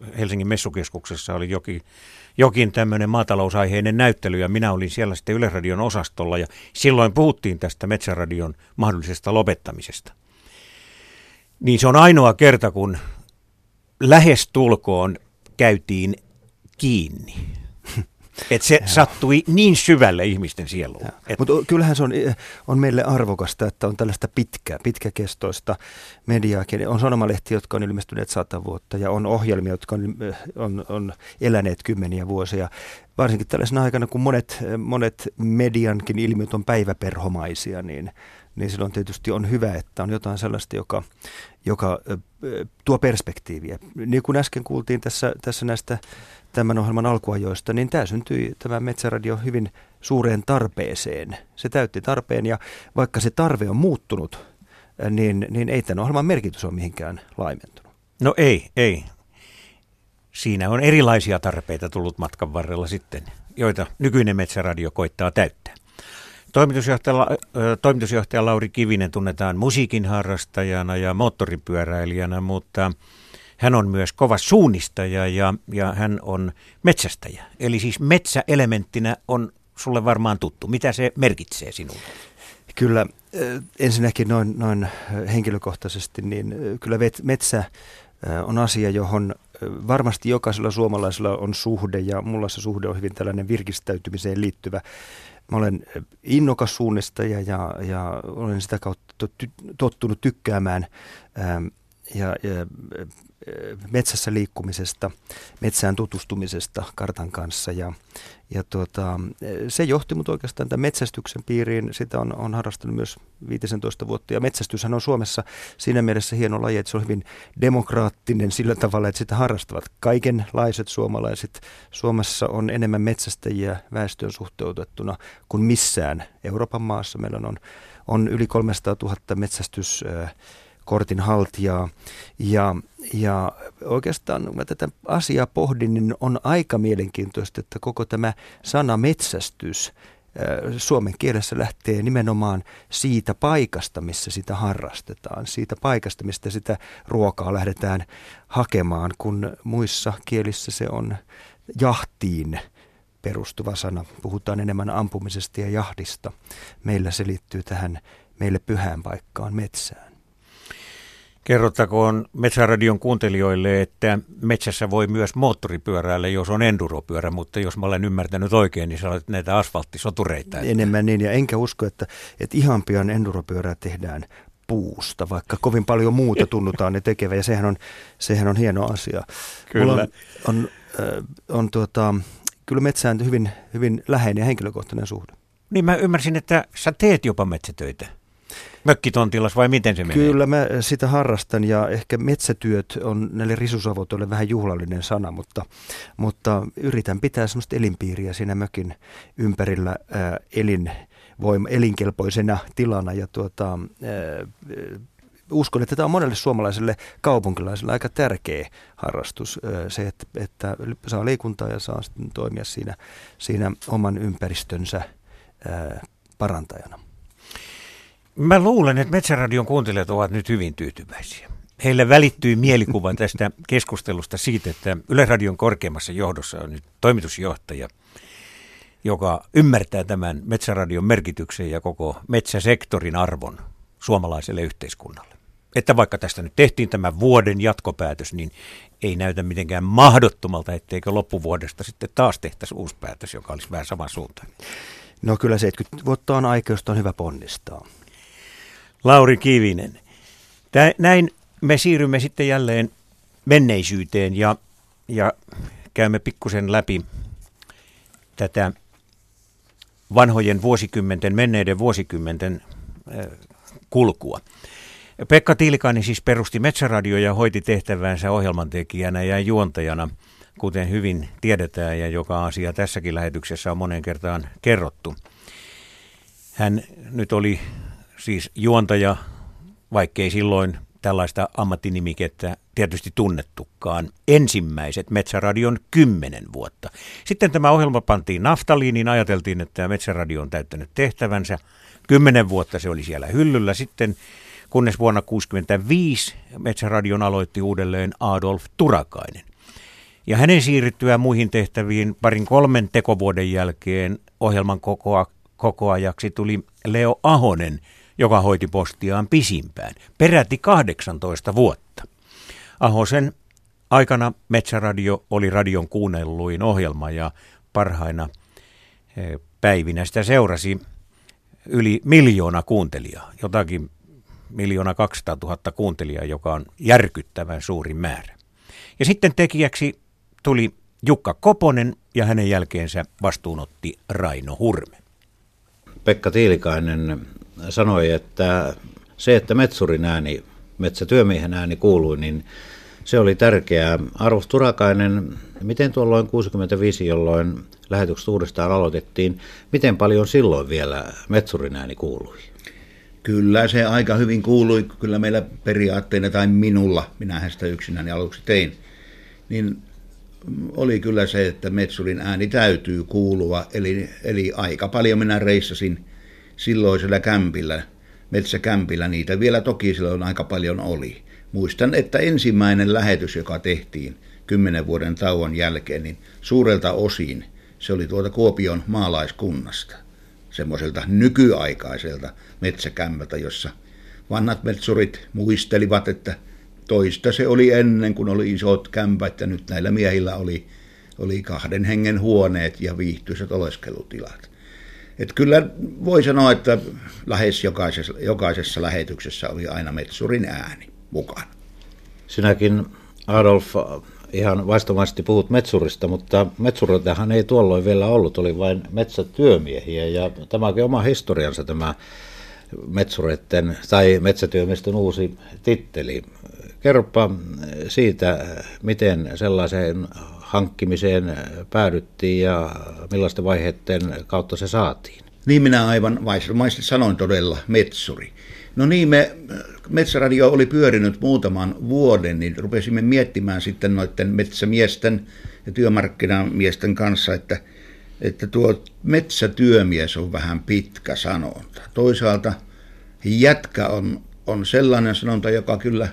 Helsingin messukeskuksessa oli jokin, jokin tämmöinen maatalousaiheinen näyttely, ja minä olin siellä sitten Yleisradion osastolla, ja silloin puhuttiin tästä Metsäradion mahdollisesta lopettamisesta. Niin se on ainoa kerta, kun lähestulkoon käytiin kiinni. Että se sattui niin syvälle ihmisten sieluun. Mutta kyllähän se on, on meille arvokasta, että on tällaista pitkää, pitkäkestoista mediaakin. On sanomalehtiä, jotka on ilmestyneet sata vuotta, ja on ohjelmia, jotka on, on, on eläneet kymmeniä vuosia. Varsinkin tällaisena aikana, kun monet, monet mediankin ilmiöt on päiväperhomaisia, niin, niin silloin tietysti on hyvä, että on jotain sellaista, joka, joka tuo perspektiiviä. Niin kuin äsken kuultiin tässä, tässä näistä tämän ohjelman alkuajoista, niin tämä syntyi, tämä Metsäradio, hyvin suureen tarpeeseen. Se täytti tarpeen, ja vaikka se tarve on muuttunut, niin, niin ei tämän ohjelman merkitys ole mihinkään laimentunut. No ei, ei. Siinä on erilaisia tarpeita tullut matkan varrella sitten, joita nykyinen Metsäradio koittaa täyttää. Toimitusjohtaja, toimitusjohtaja Lauri Kivinen tunnetaan musiikin harrastajana ja moottoripyöräilijänä, mutta hän on myös kova suunnistaja ja, ja hän on metsästäjä. Eli siis metsäelementtinä on sulle varmaan tuttu. Mitä se merkitsee sinulle? Kyllä ensinnäkin noin, noin henkilökohtaisesti, niin kyllä metsä on asia, johon varmasti jokaisella suomalaisella on suhde, ja mulla se suhde on hyvin tällainen virkistäytymiseen liittyvä. Mä olen innokas suunnistaja ja, ja olen sitä kautta tottunut tykkäämään ää, ja, ja metsässä liikkumisesta, metsään tutustumisesta kartan kanssa, ja, ja tuota, se johti mut oikeastaan tämän metsästyksen piiriin. Sitä on, on harrastanut myös viisitoista vuotta, ja metsästyshän on Suomessa siinä mielessä hieno laji, että se on hyvin demokraattinen sillä tavalla, että sitä harrastavat kaikenlaiset suomalaiset. Suomessa on enemmän metsästäjiä väestöön suhteutettuna kuin missään Euroopan maassa. Meillä on, on yli kolmesataatuhatta metsästys kortin haltijaa, ja, ja oikeastaan kun mä tätä asiaa pohdin, niin on aika mielenkiintoista, että koko tämä sana metsästys äh, suomen kielessä lähtee nimenomaan siitä paikasta, missä sitä harrastetaan, siitä paikasta, mistä sitä ruokaa lähdetään hakemaan, kun muissa kielissä se on jahtiin perustuva sana. Puhutaan enemmän ampumisesta ja jahdista. Meillä se liittyy tähän meille pyhään paikkaan, metsään. Kerrottakoon Metsäradion kuuntelijoille, että metsässä voi myös moottoripyöräillä, jos on enduropyörä, mutta jos mä olen ymmärtänyt oikein, niin sä olet näitä asfalttisotureita. Enemmän niin, ja enkä usko, että, että ihan pian enduropyörää tehdään puusta, vaikka kovin paljon muuta tunnutaan ne tekevä, ja sehän on, sehän on hieno asia. Kyllä. On, on, äh, on tuota, kyllä metsään hyvin, hyvin läheinen ja henkilökohtainen suhde. Niin mä ymmärsin, että sä teet jopa metsätöitä. Mökkitontilas vai miten se menee? Kyllä mä sitä harrastan, ja ehkä metsätyöt on näille risusavotoille vähän juhlallinen sana, mutta, mutta yritän pitää semmoista elinpiiriä siinä mökin ympärillä ää, elinvoima, elinkelpoisena tilana, ja tuota, ää, uskon, että tämä on monelle suomalaiselle kaupunkilaiselle aika tärkeä harrastus, ää, se, että, että saa liikuntaa ja saa sitten toimia siinä, siinä oman ympäristönsä ää, parantajana. Mä luulen, että Metsäradion kuuntelijat ovat nyt hyvin tyytyväisiä. Heille välittyy mielikuva tästä keskustelusta siitä, että Yleisradion korkeimmassa johdossa on nyt toimitusjohtaja, joka ymmärtää tämän Metsäradion merkityksen ja koko metsäsektorin arvon suomalaiselle yhteiskunnalle. Että vaikka tästä nyt tehtiin tämä vuoden jatkopäätös, niin ei näytä mitenkään mahdottomalta, etteikö loppuvuodesta sitten taas tehtäisi uusi päätös, joka olisi vähän saman suuntaan. No kyllä seitsemänkymmentä vuotta on aika, josta on hyvä ponnistaa. Lauri Kivinen. Tää, näin me siirrymme sitten jälleen menneisyyteen ja, ja käymme pikkusen läpi tätä vanhojen vuosikymmenten, menneiden vuosikymmenten äh, kulkua. Pekka Tiilikainen siis perusti Metsäradio ja hoiti tehtävänsä ohjelmantekijänä ja juontajana, kuten hyvin tiedetään ja joka asia tässäkin lähetyksessä on moneen kertaan kerrottu. Hän nyt oli siis juontaja, vaikkei silloin tällaista ammattinimikettä tietysti tunnettukaan, ensimmäiset Metsäradion kymmenen vuotta. Sitten tämä ohjelma pantiin naftaliiniin, ajateltiin, että Metsäradio on täyttänyt tehtävänsä. Kymmenen vuotta se oli siellä hyllyllä sitten, kunnes vuonna tuhatyhdeksänsataakuusikymmentäviisi Metsäradion aloitti uudelleen Adolf Turakainen. Ja hänen siirryttyään muihin tehtäviin parin kolmen tekovuoden jälkeen ohjelman kokoa, kokoajaksi tuli Leo Ahonen, joka hoiti postiaan pisimpään, peräti kahdeksantoista vuotta. Ahosen aikana Metsäradio oli radion kuunnelluin ohjelma ja parhaina päivinä sitä seurasi yli miljoona kuuntelijaa, jotakin miljoona kaksisataatuhatta kuuntelijaa, joka on järkyttävän suuri määrä. Ja sitten tekijäksi tuli Jukka Koponen ja hänen jälkeensä vastuunotti Raino Hurme. Pekka Tiilikainen sanoi, että se, että metsurin ääni, metsätyömiehen ääni kuului, niin se oli tärkeää. Arvo Turakainen, miten tuolloin kuusikymmentäviisi, jolloin lähetykset uudestaan aloitettiin, miten paljon silloin vielä metsurin ääni kuului? Kyllä se aika hyvin kuului, kyllä meillä periaatteena tai minulla, minähän sitä yksinäni aluksi tein, niin oli kyllä se, että metsurin ääni täytyy kuulua, eli, eli aika paljon minä reissasin silloisella kämpillä, metsäkämpillä, niitä vielä toki silloin aika paljon oli. Muistan, että ensimmäinen lähetys, joka tehtiin kymmenen vuoden tauon jälkeen, niin suurelta osin se oli tuolta Kuopion maalaiskunnasta, semmoiselta nykyaikaiselta metsäkämpältä, jossa vanhat metsurit muistelivat, että toista se oli ennen, kun oli isot kämpät, ja nyt näillä miehillä oli, oli kahden hengen huoneet ja viihtyisät oleskelutilat. Et kyllä voi sanoa, että lähes jokaisessa, jokaisessa lähetyksessä oli aina metsurin ääni mukana. Sinäkin, Adolf, ihan vaistomasti puhut metsurista, mutta metsureitahan ei tuolloin vielä ollut, oli vain metsätyömiehiä, ja tämäkin oma historiansa tämä metsureiden tai metsätyömiesten uusi titteli. Kerropa siitä, miten sellaiseen hankkimiseen päädyttiin ja millaisten vaiheiden kautta se saatiin. Niin minä aivan vaistomasti sanoin todella metsuri. No niin, me, Metsäradio oli pyörinyt muutaman vuoden, niin rupesimme miettimään sitten noiden metsämiesten ja työmarkkinamiesten kanssa, että, että tuo metsätyömies on vähän pitkä sanonta. Toisaalta jätkä on, on sellainen sanonta, joka kyllä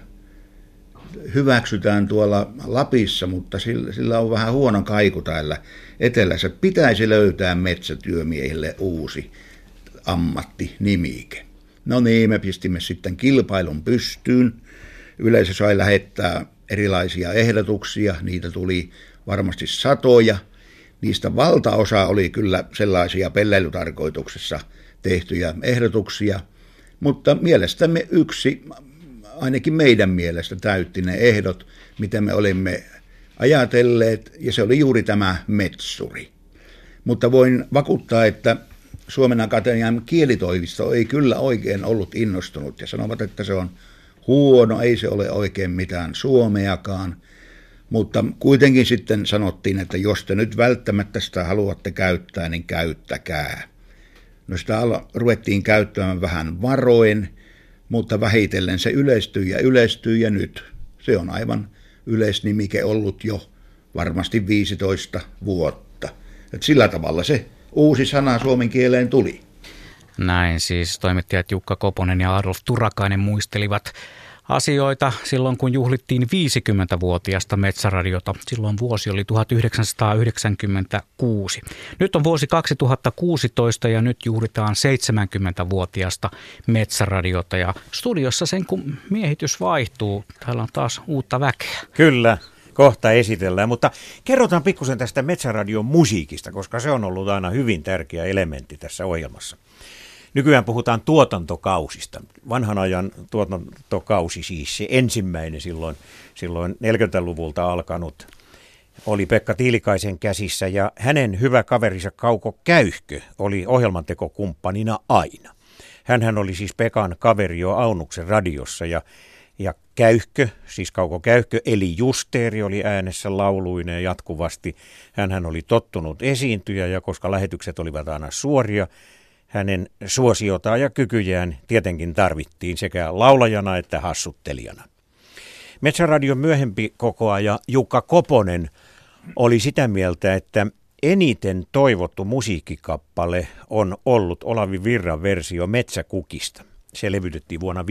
hyväksytään tuolla Lapissa, mutta sillä, sillä on vähän huono kaiku täällä etelässä. Pitäisi löytää metsätyömiehille uusi ammattinimike. No niin, me pistimme sitten kilpailun pystyyn. Yleisö sai lähettää erilaisia ehdotuksia, niitä tuli varmasti satoja. Niistä valtaosa oli kyllä sellaisia pelleilytarkoituksessa tehtyjä ehdotuksia, mutta mielestämme yksi, ainakin meidän mielestä, täytti ne ehdot, mitä me olimme ajatelleet, ja se oli juuri tämä metsuri. Mutta voin vakuuttaa, että Suomen Akatemian kielitoimisto ei kyllä oikein ollut innostunut ja sanovat, että se on huono, ei se ole oikein mitään suomeakaan. Mutta kuitenkin sitten sanottiin, että jos te nyt välttämättä sitä haluatte käyttää, niin käyttäkää. No sitä ruvettiin käyttämään vähän varoin, mutta vähitellen se yleistyi ja yleistyi ja nyt se on aivan yleisnimike ollut jo varmasti viisitoista vuotta. Et sillä tavalla se uusi sana suomen kieleen tuli. Näin siis toimittajat Jukka Koponen ja Adolf Turakainen muistelivat asioita silloin, kun juhlittiin viisikymmentävuotiasta Metsäradiota. Silloin vuosi oli tuhatyhdeksänsataayhdeksänkymmentäkuusi. Nyt on vuosi kaksituhattakuusitoista ja nyt juhlitaan seitsemänkymmentävuotiasta Metsäradiota. Ja studiossa sen kun miehitys vaihtuu, täällä on taas uutta väkeä. Kyllä. Kohta esitellään, mutta kerrotaan pikkusen tästä Metsäradion musiikista, koska se on ollut aina hyvin tärkeä elementti tässä ohjelmassa. Nykyään puhutaan tuotantokausista. Vanhan ajan tuotantokausi, siis se ensimmäinen silloin, silloin neljäkymmentäluvulta alkanut, oli Pekka Tiilikaisen käsissä ja hänen hyvä kaverinsa Kauko Käyhkö oli ohjelmantekokumppanina aina. Hänhän oli siis Pekan kaveri jo Aunuksen radiossa ja Ja Käyhkö, siis Kauko Käyhkö, eli Justeeri oli äänessä lauluineen jatkuvasti. Hänhän oli tottunut esiintyjä ja koska lähetykset olivat aina suoria, hänen suosiotaan ja kykyjään tietenkin tarvittiin sekä laulajana että hassuttelijana. Metsäradion myöhempi kokoaja Jukka Koponen oli sitä mieltä, että eniten toivottu musiikkikappale on ollut Olavi Virran versio Metsäkukista. Se levytettiin vuonna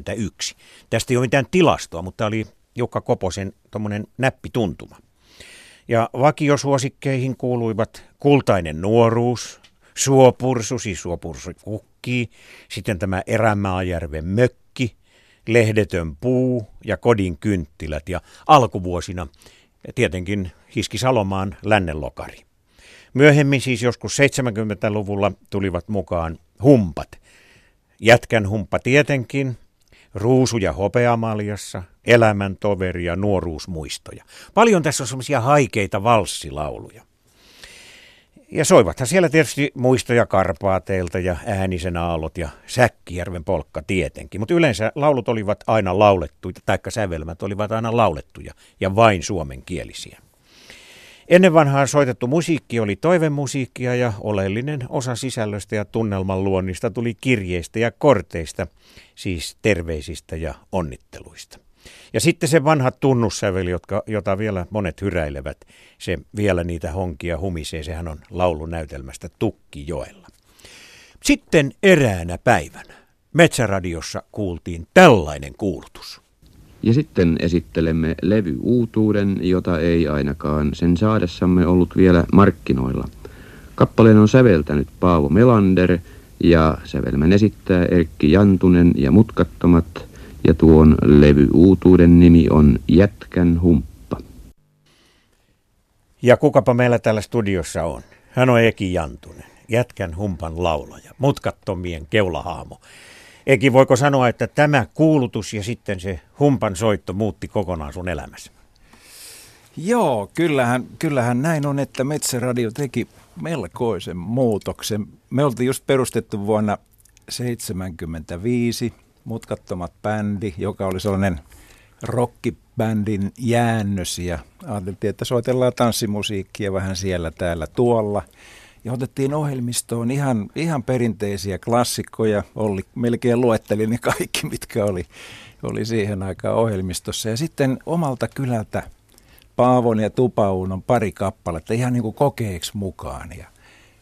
tuhatyhdeksänsataaviisikymmentäyksi. Tästä ei ole mitään tilastoa, mutta oli Jukka Koposen tommonen näppituntuma. Ja vakiosuosikkeihin kuuluivat Kultainen nuoruus, Suopursu, siis Suopursu kukkii, sitten tämä Erämaajärven mökki, Lehdetön puu ja Kodin kynttilät ja alkuvuosina tietenkin Hiski Salomaan Lännenlokari. Myöhemmin siis joskus seitsemänkymmentäluvulla tulivat mukaan humpat. Jätkän humppa tietenkin, Ruusu ja hopeamaljassa, Elämäntoveri ja Nuoruusmuistoja. Paljon tässä on semmoisia haikeita valssilauluja. Ja soivathan siellä tietysti Muistoja Karpaateilta ja Äänisen aallot ja Säkkijärven polkka tietenkin. Mutta yleensä laulut olivat aina laulettuja, taikka sävelmät olivat aina laulettuja ja vain suomenkielisiä. Ennen vanhaan soitettu musiikki oli toivemusiikkia ja oleellinen osa sisällöstä ja tunnelman luonnista tuli kirjeistä ja korteista, siis terveisistä ja onnitteluista. Ja sitten se vanha tunnussäveli, jotka, jota vielä monet hyräilevät, se vielä niitä honkia humisee, sehän on laulunäytelmästä Tukkijoella. Sitten eräänä päivänä Metsäradiossa kuultiin tällainen kuulutus. Ja sitten esittelemme levyuutuuden, jota ei ainakaan sen saadessamme ollut vielä markkinoilla. Kappaleen on säveltänyt Paavo Melander ja sävelmän esittää Erkki Jantunen ja Mutkattomat. Ja tuon levyuutuuden nimi on Jätkän humppa. Ja kukapa meillä täällä studiossa on? Hän on Eki Jantunen, Jätkän humpan laulaja, Mutkattomien keulahaamo. Eki, voiko sanoa, että tämä kuulutus ja sitten se humpan soitto muutti kokonaan sun elämässä? Joo, kyllähän, kyllähän näin on, että Metsäradio teki melkoisen muutoksen. Me oltiin just perustettu vuonna seitsemänkymmentäviisi, Mutkattomat bändi, joka oli sellainen rockibändin jäännös, ja ajateltiin, että soitellaan tanssimusiikkia vähän siellä täällä tuolla. Ja otettiin ohjelmistoon ihan, ihan perinteisiä klassikkoja, Olli melkein luetteli ne kaikki, mitkä oli, oli siihen aikaan ohjelmistossa. Ja sitten omalta kylältä Paavon ja Tupaunon pari kappaletta ihan niin kuin kokeeksi mukaan. Ja,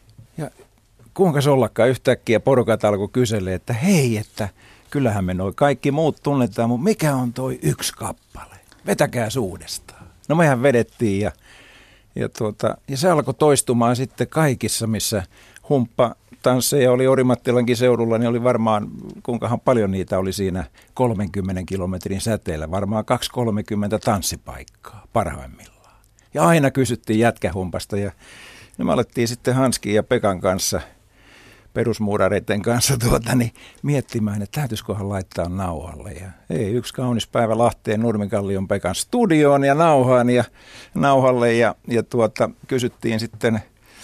ja kuinka se ollakaan yhtäkkiä porukat alkoi kyselee, että hei, että kyllähän me noi kaikki muut tunnetaan, mutta mikä on toi yksi kappale? Vetäkää uudestaan. No mehän vedettiin ja, ja, tuota, ja se alkoi toistumaan sitten kaikissa, missä humppatansseja oli Orimattilankin seudulla, niin oli varmaan, kuinkahan paljon niitä oli siinä kolmenkymmenen kilometrin säteellä, varmaan kaksisataakolmekymmentä tanssipaikkaa parhaimmillaan. Ja aina kysyttiin jätkähumpasta ja ja me alettiin sitten Hanskin ja Pekan kanssa, perusmuurareiden kanssa tuota, niin miettimään, että täytyiskohan laittaa nauhalle. Ja ei, yksi kaunis päivä Lahteen Nurmikallion Pekan studioon ja nauhaan ja nauhalle ja, ja tuota, kysyttiin sitten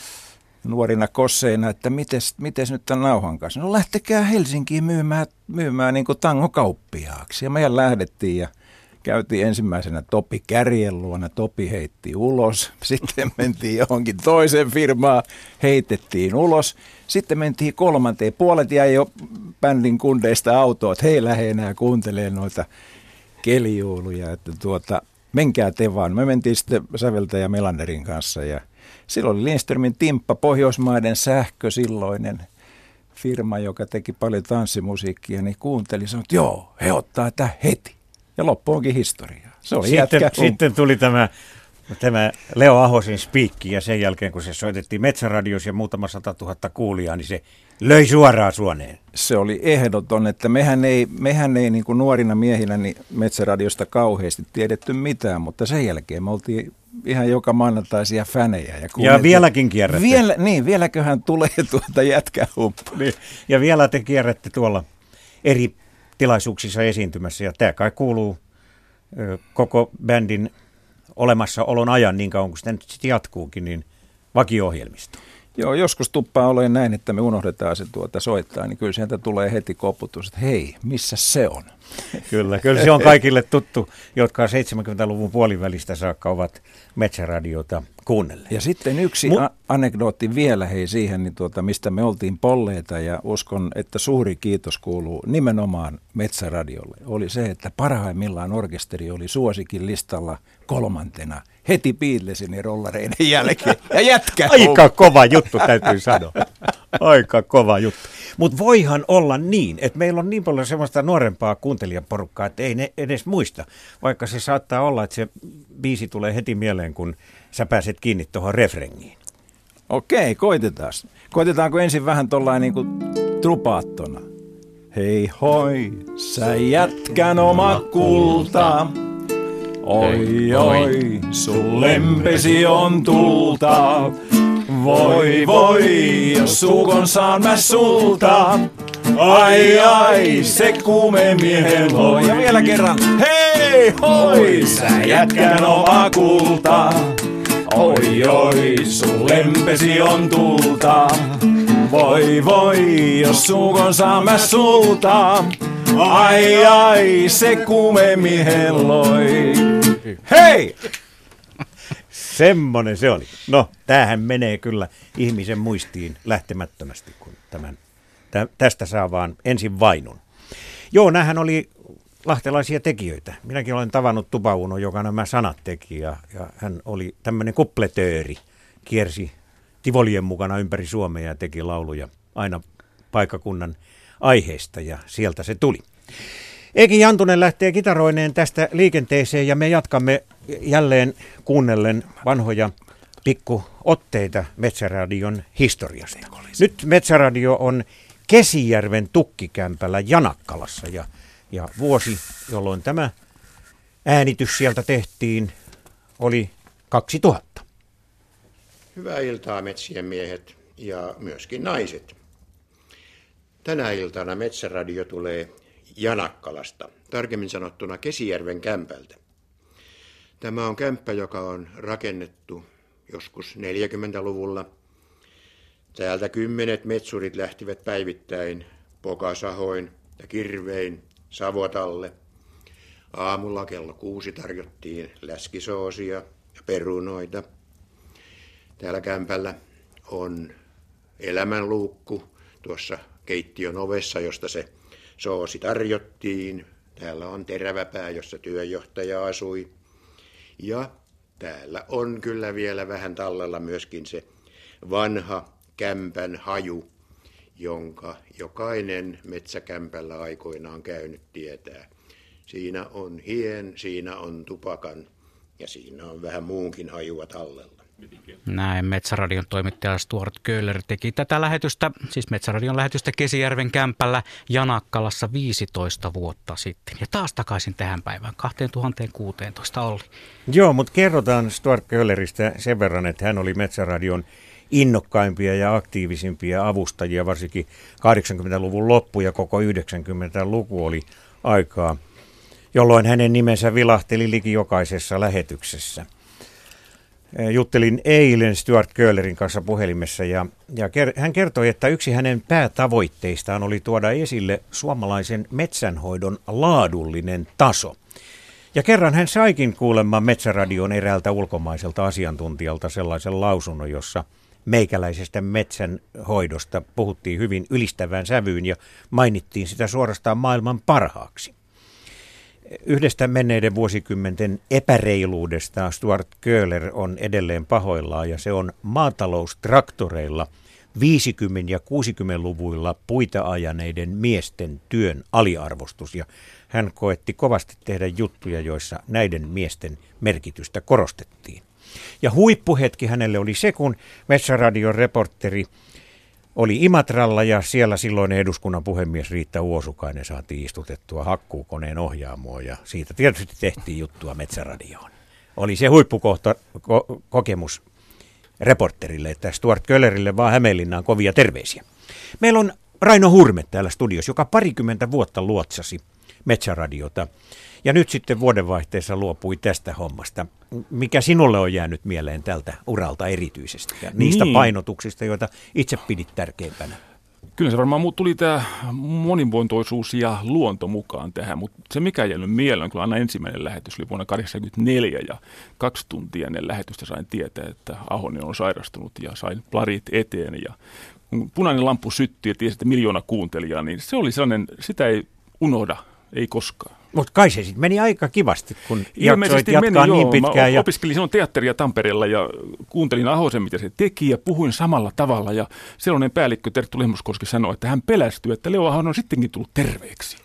nuorina kosseina, että mites, mites nyt tämän nauhan kanssa. No lähtekää Helsinkiin myymään, myymään niin kuin tangokauppiaaksi. Ja meidän lähdettiin ja käytiin ensimmäisenä Topi Kärjen luona, Topi heitti ulos, sitten mentiin johonkin toiseen firmaan, heitettiin ulos, sitten mentiin kolmanteen, puolet jäi jo bändin kundeista autoa, että hei lähde enää kuuntelee noita kelijuuluja, että tuota, menkää te vaan. Me mentiin sitten säveltäjä Melanderin kanssa ja silloin oli Lindströmin Timppa, Pohjoismaiden sähkö silloinen firma, joka teki paljon tanssimusiikkia, niin kuunteli, sanoi, että joo, he ottaa tämä heti. Ja loppu onkin historiaa. Se oli sitten, jätkä. sitten tuli tämä, tämä Leo Ahosin spiikki ja sen jälkeen kun se soitettiin Metsäradiossa ja muutama sata tuhatta kuulijaa, niin se löi suoraan suoneen. Se oli ehdoton, että mehän ei, mehän ei niin kuin nuorina miehinä niin Metsäradiosta kauheasti tiedetty mitään, mutta sen jälkeen me oltiin ihan joka maanantaisia fänejä. Ja, ja vieläkin kierrätte. Vielä, niin, vieläköhän tulee tuota jätkähumppa. Niin, ja vielä te kierrätte tuolla eri tilaisuuksissa esiintymässä, ja tämä kai kuuluu ö, koko bändin olemassaolon ajan niin kauan kuin sitä nyt sitten jatkuukin, niin vakio-ohjelmisto. Joo, joskus tuppaa olen näin, että me unohdetaan se tuota soittaa, niin kyllä sieltä tulee heti koputus, että hei, missä se on? Kyllä, kyllä se on kaikille tuttu, jotka seitsemänkymmentäluvun puolivälistä saakka ovat Metsäradiota kuunnelleet. Ja sitten yksi Mut, a- anekdootti vielä hei siihen, niin tuota, mistä me oltiin polleita ja uskon, että suuri kiitos kuuluu nimenomaan Metsäradiolle. Oli se, että parhaimmillaan orkesteri oli suosikin listalla kolmantena heti Beatlesin ja rollareiden jälkeen ja jätkä. Aika kova juttu täytyy sanoa. Aika kova juttu. Mutta voihan olla niin, että meillä on niin paljon semmoista nuorempaa kuuntelijaporukkaa, että ei ne edes muista. Vaikka se saattaa olla, että se biisi tulee heti mieleen, kun sä pääset kiinni tuohon refrengiin. Okei, koitetaan. Koitetaanko ensin vähän tollain niinku trupaattona? Hei hoi, sä jätkän oma kulta. Oi oi, sun lempesi on tulta. Voi voi, jos sukon saan mä sulta. Ai ai, se kuume miehen loi. Ja vielä kerran. Hei hoi, sä jätkän oma kulta. Oi oi, sun lempesi on tulta. Voi voi, jos sukon saan mä sulta. Ai ai, se kuume miehen loi. Hei! Semmonen se oli. No, tämähän menee kyllä ihmisen muistiin lähtemättömästi, kun tämän, tä, tästä saa vaan ensin vainun. Joo, näähän oli lahtelaisia tekijöitä. Minäkin olen tavannut Tupa Uno, joka nämä sanat teki, ja, ja hän oli tämmöinen kupletööri, kiersi Tivolien mukana ympäri Suomea ja teki lauluja aina paikkakunnan aiheesta, ja sieltä se tuli. Eki Jantunen lähtee kitaroineen tästä liikenteeseen, ja me jatkamme jälleen kuunnellen vanhoja pikkuotteita Metsäradion historiasta. Nyt Metsäradio on Kesijärven Tukkikämpällä Janakkalassa, ja, ja vuosi, jolloin tämä äänitys sieltä tehtiin, oli kaksituhatta. Hyvää iltaa metsien miehet ja myöskin naiset. Tänä iltana Metsäradio tulee Janakkalasta, tarkemmin sanottuna Kesijärven kämpältä. Tämä on kämppä, joka on rakennettu joskus neljäkymmentäluvulla. Täältä kymmenet metsurit lähtivät päivittäin pokasahoin ja kirvein Savotalle. Aamulla kello kuusi tarjottiin läskisoosia ja perunoita. Täällä kämpällä on elämänluukku tuossa keittiön ovessa, josta se soosi tarjottiin. Täällä on teräväpää, jossa työjohtaja asui. Ja täällä on kyllä vielä vähän tallella myöskin se vanha kämpän haju, jonka jokainen metsäkämpällä aikoinaan käynyt tietää. Siinä on hien, siinä on tupakan ja siinä on vähän muunkin hajua tallella. Näin Metsäradion toimittaja Stuart Köhler teki tätä lähetystä, siis Metsäradion lähetystä Kesijärven kämpällä Janakkalassa viisitoista vuotta sitten. Ja taas takaisin tähän päivään, kaksituhattakuusitoista oli. Joo, mutta kerrotaan Stuart Köhleristä sen verran, että hän oli Metsäradion innokkaimpia ja aktiivisimpia avustajia, varsinkin kahdeksankymmentäluvun loppu ja koko yhdeksänkymmentäluku oli aikaa, jolloin hänen nimensä vilahteli liki jokaisessa lähetyksessä. Juttelin eilen Stuart Köhlerin kanssa puhelimessa ja, ja ker- hän kertoi, että yksi hänen päätavoitteistaan oli tuoda esille suomalaisen metsänhoidon laadullinen taso. Ja kerran hän saikin kuulemaan Metsäradion eräältä ulkomaiselta asiantuntijalta sellaisen lausunnon, jossa meikäläisestä metsänhoidosta puhuttiin hyvin ylistävään sävyyn ja mainittiin sitä suorastaan maailman parhaaksi. Yhdestä menneiden vuosikymmenten epäreiluudesta Stuart Köhler on edelleen pahoillaan ja se on maataloustraktoreilla viisikymmentä- ja kuusikymmentäluvuilla puita ajaneiden miesten työn aliarvostus ja hän koetti kovasti tehdä juttuja, joissa näiden miesten merkitystä korostettiin. Ja huippuhetki hänelle oli se, kun Metsäradion reporteri oli Imatralla ja siellä silloinen eduskunnan puhemies Riitta Uosukainen saatiin istutettua hakkuukoneen ohjaamoon ja siitä tietysti tehtiin juttua Metsäradioon. Oli se huippukohta ko- kokemus reporterille, että Stuart Köhlerille vaan Hämeenlinnaan kovia terveisiä. Meillä on Raino Hurme täällä studiossa, joka parikymmentä vuotta luotsasi Metsäradiota ja nyt sitten vuodenvaihteessa luopui tästä hommasta. Mikä sinulle on jäänyt mieleen tältä uralta erityisesti ja niistä niin. painotuksista, joita itse pidit tärkeimpänä? Kyllä se varmaan tuli tämä monimuotoisuus ja luonto mukaan tähän, mutta se mikä jäänyt mieleen, kun aina ensimmäinen lähetys oli vuonna tuhatyhdeksänsataakahdeksankymmentäneljä ja kaksi tuntia ennen lähetystä sain tietää, että Ahonen on sairastunut ja sain plarit eteen ja kun punainen lamppu syttyi ja tiesi, että miljoona kuuntelijaa, niin se oli sellainen, sitä ei unohda, ei koskaan. Mutta kai se sitten meni aika kivasti, kun jaksoit Ilmeisesti jatkaa meni, niin joo. pitkään. Mä ja... opiskelin silloin teatteria Tampereella ja kuuntelin Ahosen, mitä se teki ja puhuin samalla tavalla. Ja sellainen päällikkö Terttu Lehmuskoski sanoi, että hän pelästyi, että Leo Ahonen on sittenkin tullut terveeksi.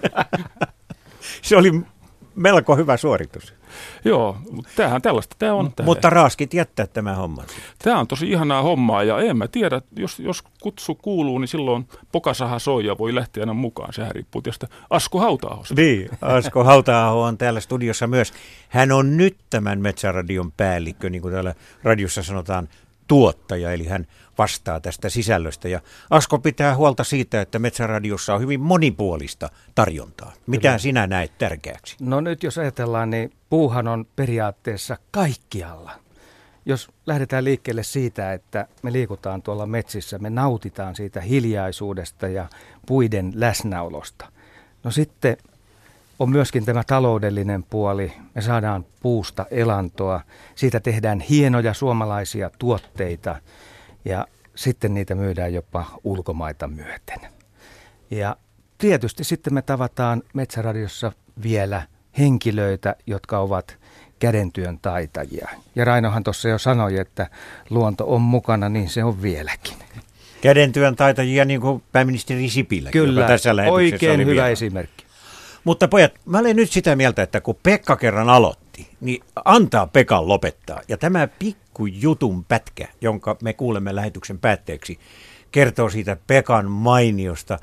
Se oli melko hyvä suoritus. Joo, mutta tämähän tällaista tämä on. Tää. Mutta raaskit jättää tämä homma. Tämä on tosi ihanaa hommaa ja en mä tiedä, jos, jos kutsu kuuluu, niin silloin pokasaha soi ja voi lähteä aina mukaan. Sehän riippuu tietysti Asko Hauta-ahosta. Niin, Asko Hauta-aho on täällä studiossa myös. Hän on nyt tämän Metsäradion päällikkö, niin kuin täällä radiossa sanotaan, tuottaja, eli hän vastaa tästä sisällöstä. Ja Asko pitää huolta siitä, että Metsäradiossa on hyvin monipuolista tarjontaa. Mitä Kyllä. sinä näet tärkeäksi? No nyt jos ajatellaan, niin puuhan on periaatteessa kaikkialla. Jos lähdetään liikkeelle siitä, että me liikutaan tuolla metsissä, me nautitaan siitä hiljaisuudesta ja puiden läsnäolosta. No sitten on myöskin tämä taloudellinen puoli. Me saadaan puusta elantoa. Siitä tehdään hienoja suomalaisia tuotteita ja sitten niitä myydään jopa ulkomaita myöten. Ja tietysti sitten me tavataan Metsäradiossa vielä henkilöitä, jotka ovat kädentyön taitajia. Ja Rainohan tuossa jo sanoi, että luonto on mukana, niin se on vieläkin. Kädentyön taitajia niin kuin pääministeri Sipilä. Kyllä, joka tässä oikein oli hyvä vielä. esimerkki. Mutta pojat, mä olen nyt sitä mieltä, että kun Pekka kerran aloitti, niin antaa Pekan lopettaa. Ja tämä pikkujutun pätkä, jonka me kuulemme lähetyksen päätteeksi, kertoo siitä Pekan mainiosta,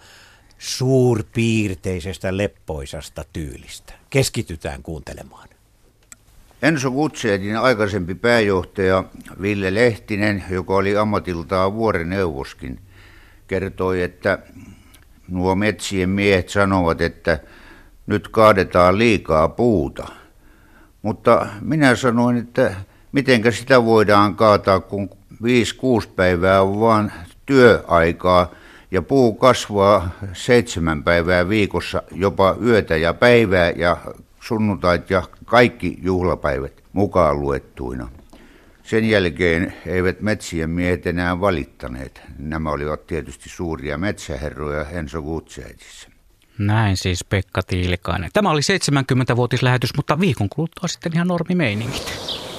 suurpiirteisestä, leppoisasta tyylistä. Keskitytään kuuntelemaan. Enso Gutzedin aikaisempi pääjohtaja Ville Lehtinen, joka oli ammatiltaan vuorineuvoskin, kertoi, että nuo metsien miehet sanovat, että nyt kaadetaan liikaa puuta. Mutta minä sanoin, että mitenkä sitä voidaan kaataa, kun viisi kuusi päivää on vaan työaikaa ja puu kasvaa seitsemän päivää viikossa, jopa yötä ja päivää ja sunnuntait ja kaikki juhlapäivät mukaan luettuina. Sen jälkeen eivät metsien miehet enää valittaneet. Nämä olivat tietysti suuria metsäherroja Enso Gutzedissa. Näin siis Pekka Tiilikainen. Tämä oli seitsemänkymmentävuotislähetys, mutta viikon kuluttua sitten ihan normimeiningit.